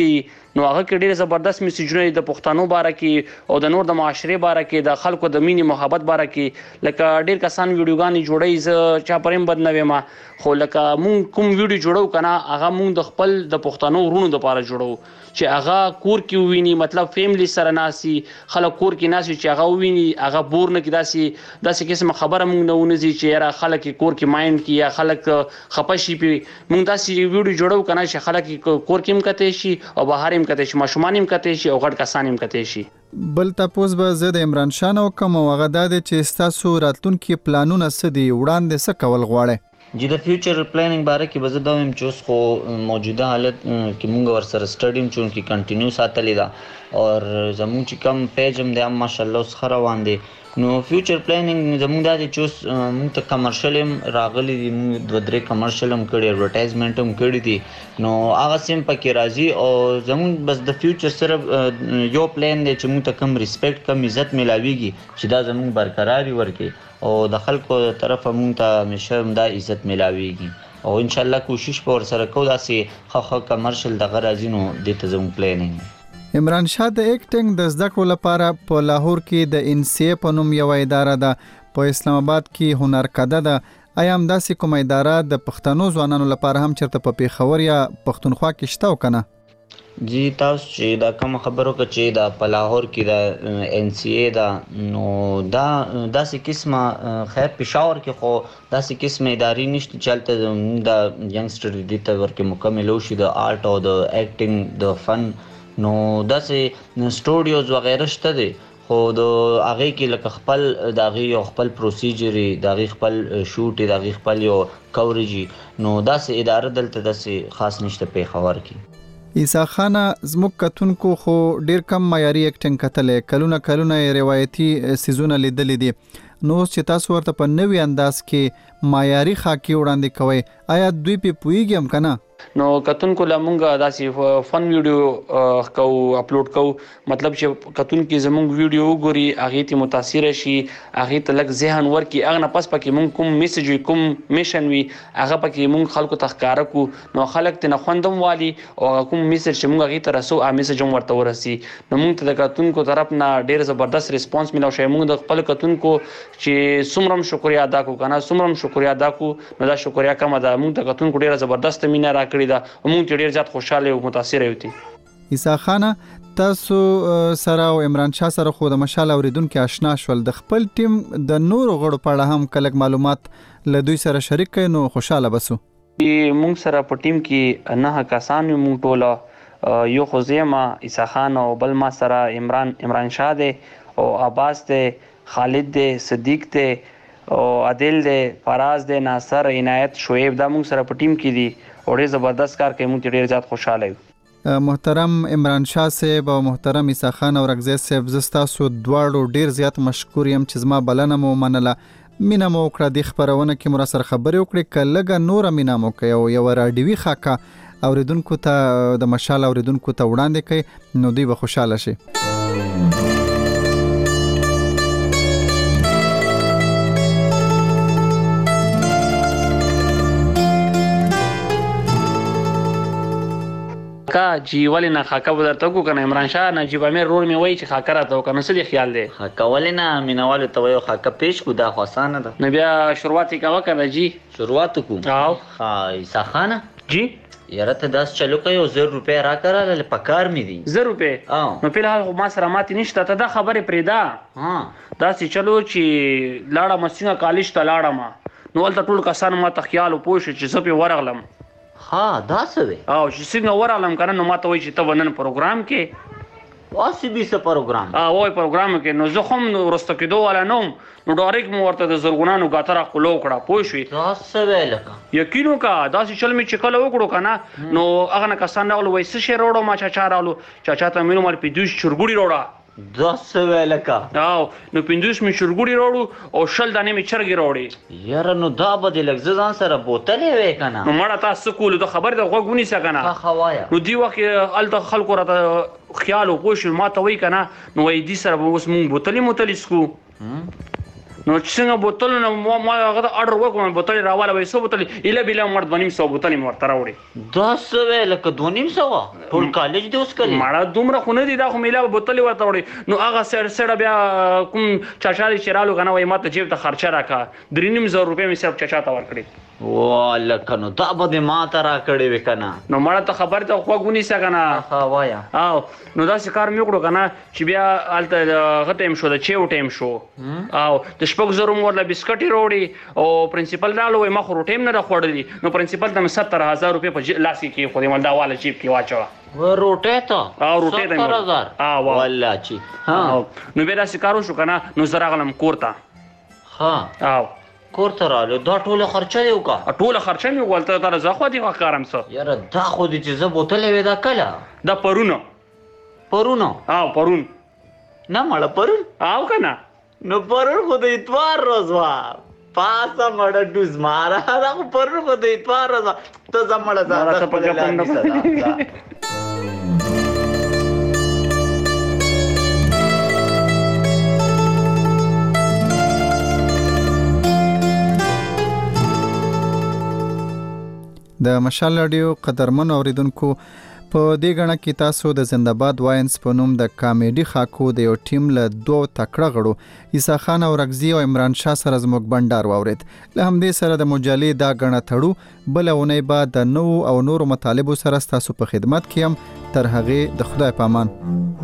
نو هغه کې ډېر زبردست میسیجونه د پښتنو باره کې او د نور د معاشري باره کې د خلکو د مینې محبت باره کې لکه ډېر کسان ویډیوګانې جوړوي زه چا پرېم بد نه ویم خو لکه مونږ کوم ویډیو جوړو کنه هغه مونږ د خپل د پښتنو ورونو لپاره جوړو چې هغه کور کې وویني مطلب فیملی سره ناسي خلک کور کې ناسي چې هغه وویني هغه بور نه کې داسې داسې قسم خبره مونږ نه ونځي چې یاره خلک کور کې مایند کې یا خلک خپه شي مونږ داسې ویډیو جوړو کنه چې خلک کور کې هم کته شي او بهر هم کته شي ماشومان هم کته شي او غټ کسان هم کته شي. بل تاسو به زه د عمران شاه نو کوم وغدا د چې تاسو راتلونکي پلانونه څه دي وړاندې څه کول غواړئ؟ جی د فیوچر پلانینګ باره کې به زه دا وایم چې اوس خو موجوده حالت کې مونږ ورسره سټډي هم چونکې کنټینیو ساتلې ده اور زموږ چې کم پیج هم دی هم ماشاءالله اوس ښه روان دی نو فیوچر پلانینګ زموږ دا دی چې اوس مونږ ته کمرشل هم راغلي دي مونږ دوه درې کمرشل هم کړي اډورټایزمنټ هم کړي دي نو هغه سیم پکې راځي او زموږ بس د فیوچر صرف یو پلان دی چې مونږ ته کم ریسپیکټ کم عزت ملاویږي چې دا زموږ برقراري ورکړي او د خلکو طرفه مونږ ته همیشه دا عزت ملاویږي او ان شاء الله کوشش به ورسره کوو داسې ښه ښه کمرشل دغه راځي نو دې ته زموږ پلانینګ. عمران شاه د ایکټینګ د زده کړو لپاره په لاهور کې د ان سی په نوم یو اداره ده په اسلام آباد کې هنرکده ده آیا هم داسې کومه اداره د پښتنو ځوانانو لپاره هم چېرته په پېښور یا پښتونخوا کې شته او که نه؟ جی تاسو چې دا کوم خبرو کې چې دا په لاهور کې دا ان سی ای دا نو دا داسې قسمه خیر پېښور کې خو داسې قسمه ادارې نشته چې هلته دا ینګسټر دې ته ورکې مکمل وشي د آرټ او د ایکټینګ د فن نو داسې سټوډیوز وغیره شته دی خو د هغې کې لکه خپل د هغې یو خپل پروسیجر یې د هغې خپل شوټ یې د هغې خپل یو کوریج یې نو داسې اداره دلته داسې خاص نشته پېښور کې. عیسی خانه زموږ کتونکو خو ډیر کم معیاري ایکټینګ کتلې کلونه کلونه روایتي سیزونه لیدلې دي نو چې تاسو ورته په نوې انداز کې معیاري خاکي وړاندې کوئ آیا دوی په پوهیږي هم که نه؟ نو کتونکو له مونږ داسې فن ویډیو کوو اپلوډ کوو مطلب چې کتونکو زمونږ ویډیو وګوري هغې ته متاثر شي هغې ته لږ ذهن ورکړي هغه نه پس پکې مونږ کوم میسج وي کوم میشن وي هغه پکې مونږ خلکو ته ښکاره کړو نو خلک ترې نه خوند هم والي او هغه کوم میسج چې مونږ هغې ته رسو هغه میسج هم ورته ورسي نو مونږ ته د کتونکو طرف نه ډېر زبردست ریسپانس ملو شوی مونږ د خپل کتونکو چې څومره هم شکریا ادا کړو که نه څومره هم شکریا ادا کړو نو دا شکریا کمه ده مونږ ته کتونکو ډېره زبردست مینه راکړې ده موږ ډېر زیات خوشاله او متاثر یو. عیسی خانه تاسو سره او عمران شاه سره خو د مشال اوریدونکو آشنا شول د خپل ټیم د نورو غړو په اړه هم کلک معلومات له دوی سره شریک کړئ نو خوشاله بسو. موږ سره په ټیم کې نه کسان یو موږ ټوله یو خو زما عیسی خان او بل ما سره عمران عمران شاه دی او عباس دی خالد دی صدیق دی او عادل دی فراز دی ناصر عنایت شعیب دا موږ سره په ټیم کې دي او ډېر زبردست کار کوي موږ ډېر زیات خوشاله یو. محترم عمران شاه صاحب او محترم عیسی خان اورکزی صاحب زه ستاسو دواړو ډېر زیات مشکور یم چې زما بلنه مو منله مینه مو وکړه دې خپرونه کې مو راسره خبرې وکړې که لږه نوره مینه مو کوي او یوه راډیوي خاکه اوریدونکو ته د مشال اوریدونکو ته وړاندې کوي نو دوی به خوشحاله شي. کا جی ولې نه خاکه به درته وکړو که نه عمران شاه نجیب امیر رور مې وایي چې خاکه راته وکړه نو څه دې خیال دی؟ خاکه ولې نه مینهوالو ته وایو خاکه پیش کړو دا خو اسانه ده. نو بیا شروعات یې کوه که نه جی؟ شروعات وکړو؟ او ښه عیسی خانه جی یاره ته داسې چلو کوې یو زر روپۍ راکړه په کار مې دي. زر روپۍ؟ نو فلحال خو ما سره ماتې نشته ته دا خبرې پرېږده داسې چلو چې لاړم څنګه کالج ته لاړم نو هلته ټول کسان ما ته خیال و پوه شو چې زه پرې ورغلم. ها دا څه دی؟ او چې څنګه ورغلم که نه نو ما ته وایي چې ته به نن پروګرام کې واسې بي څه پروګرام وایي پروګرام کې نو زه خو هم وروسته کېدو والا نه وم نو ډایرکټ مو ورته د زرغونانو ګاته راښکلو وکړه پوه شوې؟ دا څه وی لکه یقین وکړه داسې چل مې چې کله وکړو که نه نو هغه نه کسان راغلو وایي څه شی راوړو ما چاچا راغلو چاچا ته مې وویل پنځوس چرګوړي راوړه. دا څه وی لکه او نو پنځوس مې چرګوړي راوړو او شل دانې مې چرګې راوړې. یاره نو دا به دې لږ زه ځان سره بوتلې وې که نه؟ نو مړه تا څه کولو ته خبرې ته غوږ ونیسه که نه؟ ښه وایه. نو دې وخت کې هلته خلکو راته خیال و پوه شول ما ته وایي که نه نو وایي دې سره به اوس مونږ بوتلې موتلې څکو نو څنګه بوتل نو ما هغه اورډر وکم بوتل راواله وای سو بوتل اله بلا مړ باندې سو بوتل مرته راوړي دا څه ویل ک دونیم سو ټول کالج دی اوس کړي مړه دومره خونه دي دا خو میلا بوتل ورته وړي نو هغه سر سره بیا کوم چاچالي چرالو غنه وای ماته جیب ته خرچه راکا درې نیم زره روپیا مې صاحب چاچا ته ورکړي والله کنو دا به ما ته را کړي وکنه نو مړه ته خبر ته خو غونی څنګه نه ها وایا او نو دا کار مې وکړو کنه چې بیا الته غته هم شو د چیو ټیم شو او د شپږ زره مورله بسکټي وروړي او پرنسپل رالو وای ما خو روټیم نه راخوړلی نو پرنسپل ته ستر هزار روپیا په لاس کې خو دې مال دا والا چیپ کې واچو و روټه ته او روټه ته ستر هزار ها والله چی ها نو بیا دا کارو شو کنه نو زرا غلم کوړتا ها او کور ته رااله دا ټوله خرچه دی وکا ټوله خرچه مې ولته تر زه خو دې کارم سه یاره دا خو دې چې زه بوتل وې دا کله دا پرونه پرونه او پرون نه مړه پرون او کنه نو پرون خو د اتوار روز وا پاسه مړه ډوز مارا دا خو پرون خو د اتوار روز ته زمړه دا خپل لاندې صدا د مشال رادیو قدرمن اوریدونکو په دې غڼه کې تاسو د زنده‌باد واینز په نوم د کامیډي خاکو د یو ټیم له دوه تکړه غړو عیسی خان او رغزي او عمران شاه سره زموږ بندر واورید له همدې سره د مجلې دا غڼه تړو بل اونۍ بعد د نو او نورو مطالبو سره تاسو په خدمت کې هم تر هغه د خدای پامان.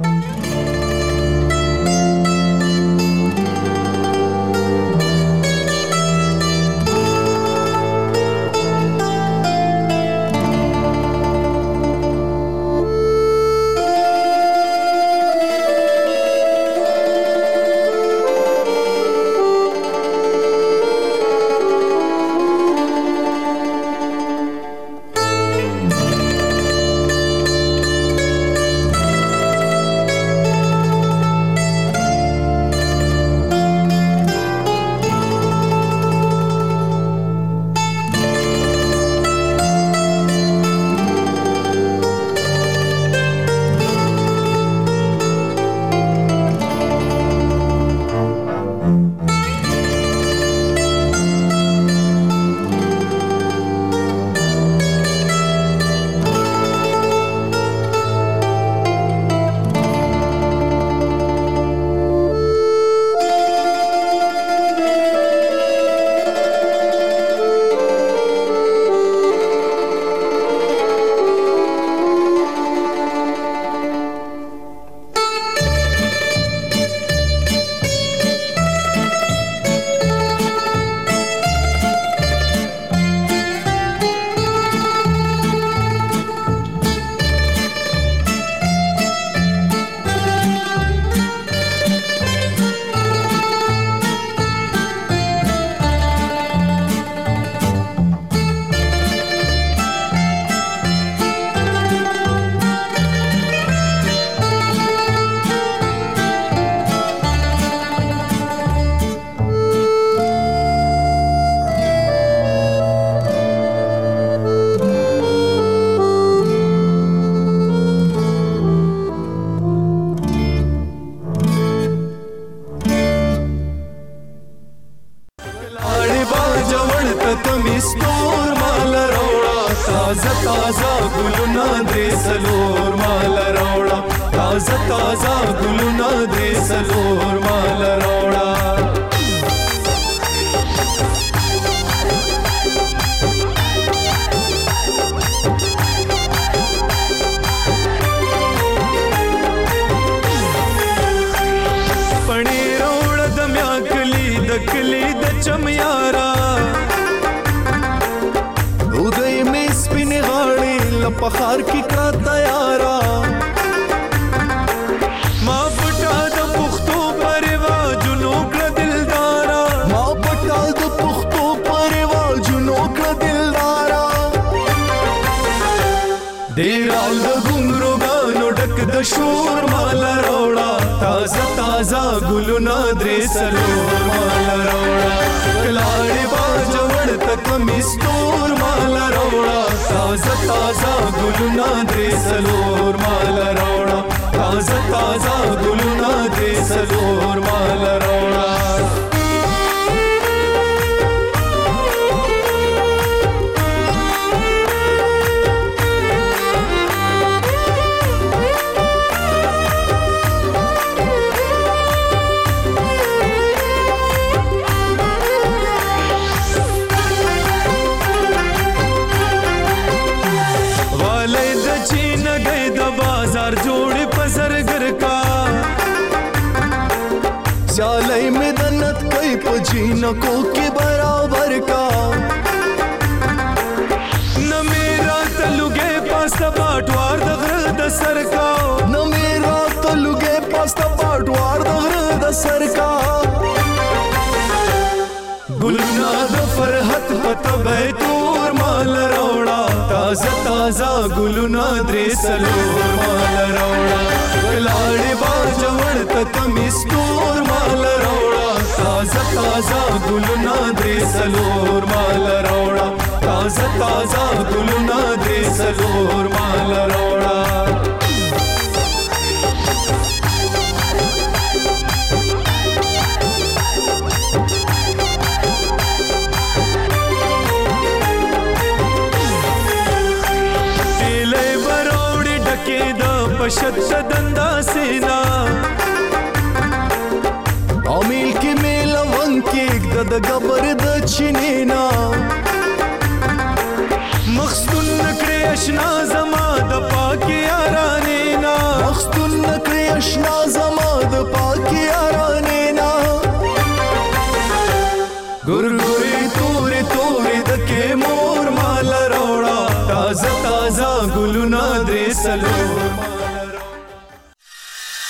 पखार की का तैयारा माँ पटा द पुख्तो परिवा जुनो का दिलदारा माँ पटा द पुख्तो परिवा जुनो का दिलदारा देराल द घुंगरो गानो डक द शोर माला रोड़ा ताजा ताजा गुलु नादरे सलोर माला रोड़ा कलाड़े बाजवड़ तक मिस्तोर माला रोड़ा ताजा ताजा गुलु नादरे सलोर माला रोड़ा ताजा ताजा गुलु नादरे सलोर माला रोड़ा चीनकों के बराबर का। न मेरा तलुगे पास्ता बाटवार दगर द सर का, न मेरा तलुगे पास्ता बाटवार दगर द सर का। गुलना द फरहत पतबे तोर माल रोड़ा, ताजा ताजा गुलना द्रेसलोर माल रोड़ा। लाड़े बाजवड़ तक मिस्तूर माल रोड़ा, ताजा ताजा गुलना द्रेसलोर माल रोड़ा, ताजा ताजा गुलना द्रेसलोर माल रोड़ा। पशत दंदा सेना अमील के मेला वंके दद गबर द चिनेना। मखस्तुन नकरे अशना जमा द पाके यारानेना, मखस्तुन नकरे अशना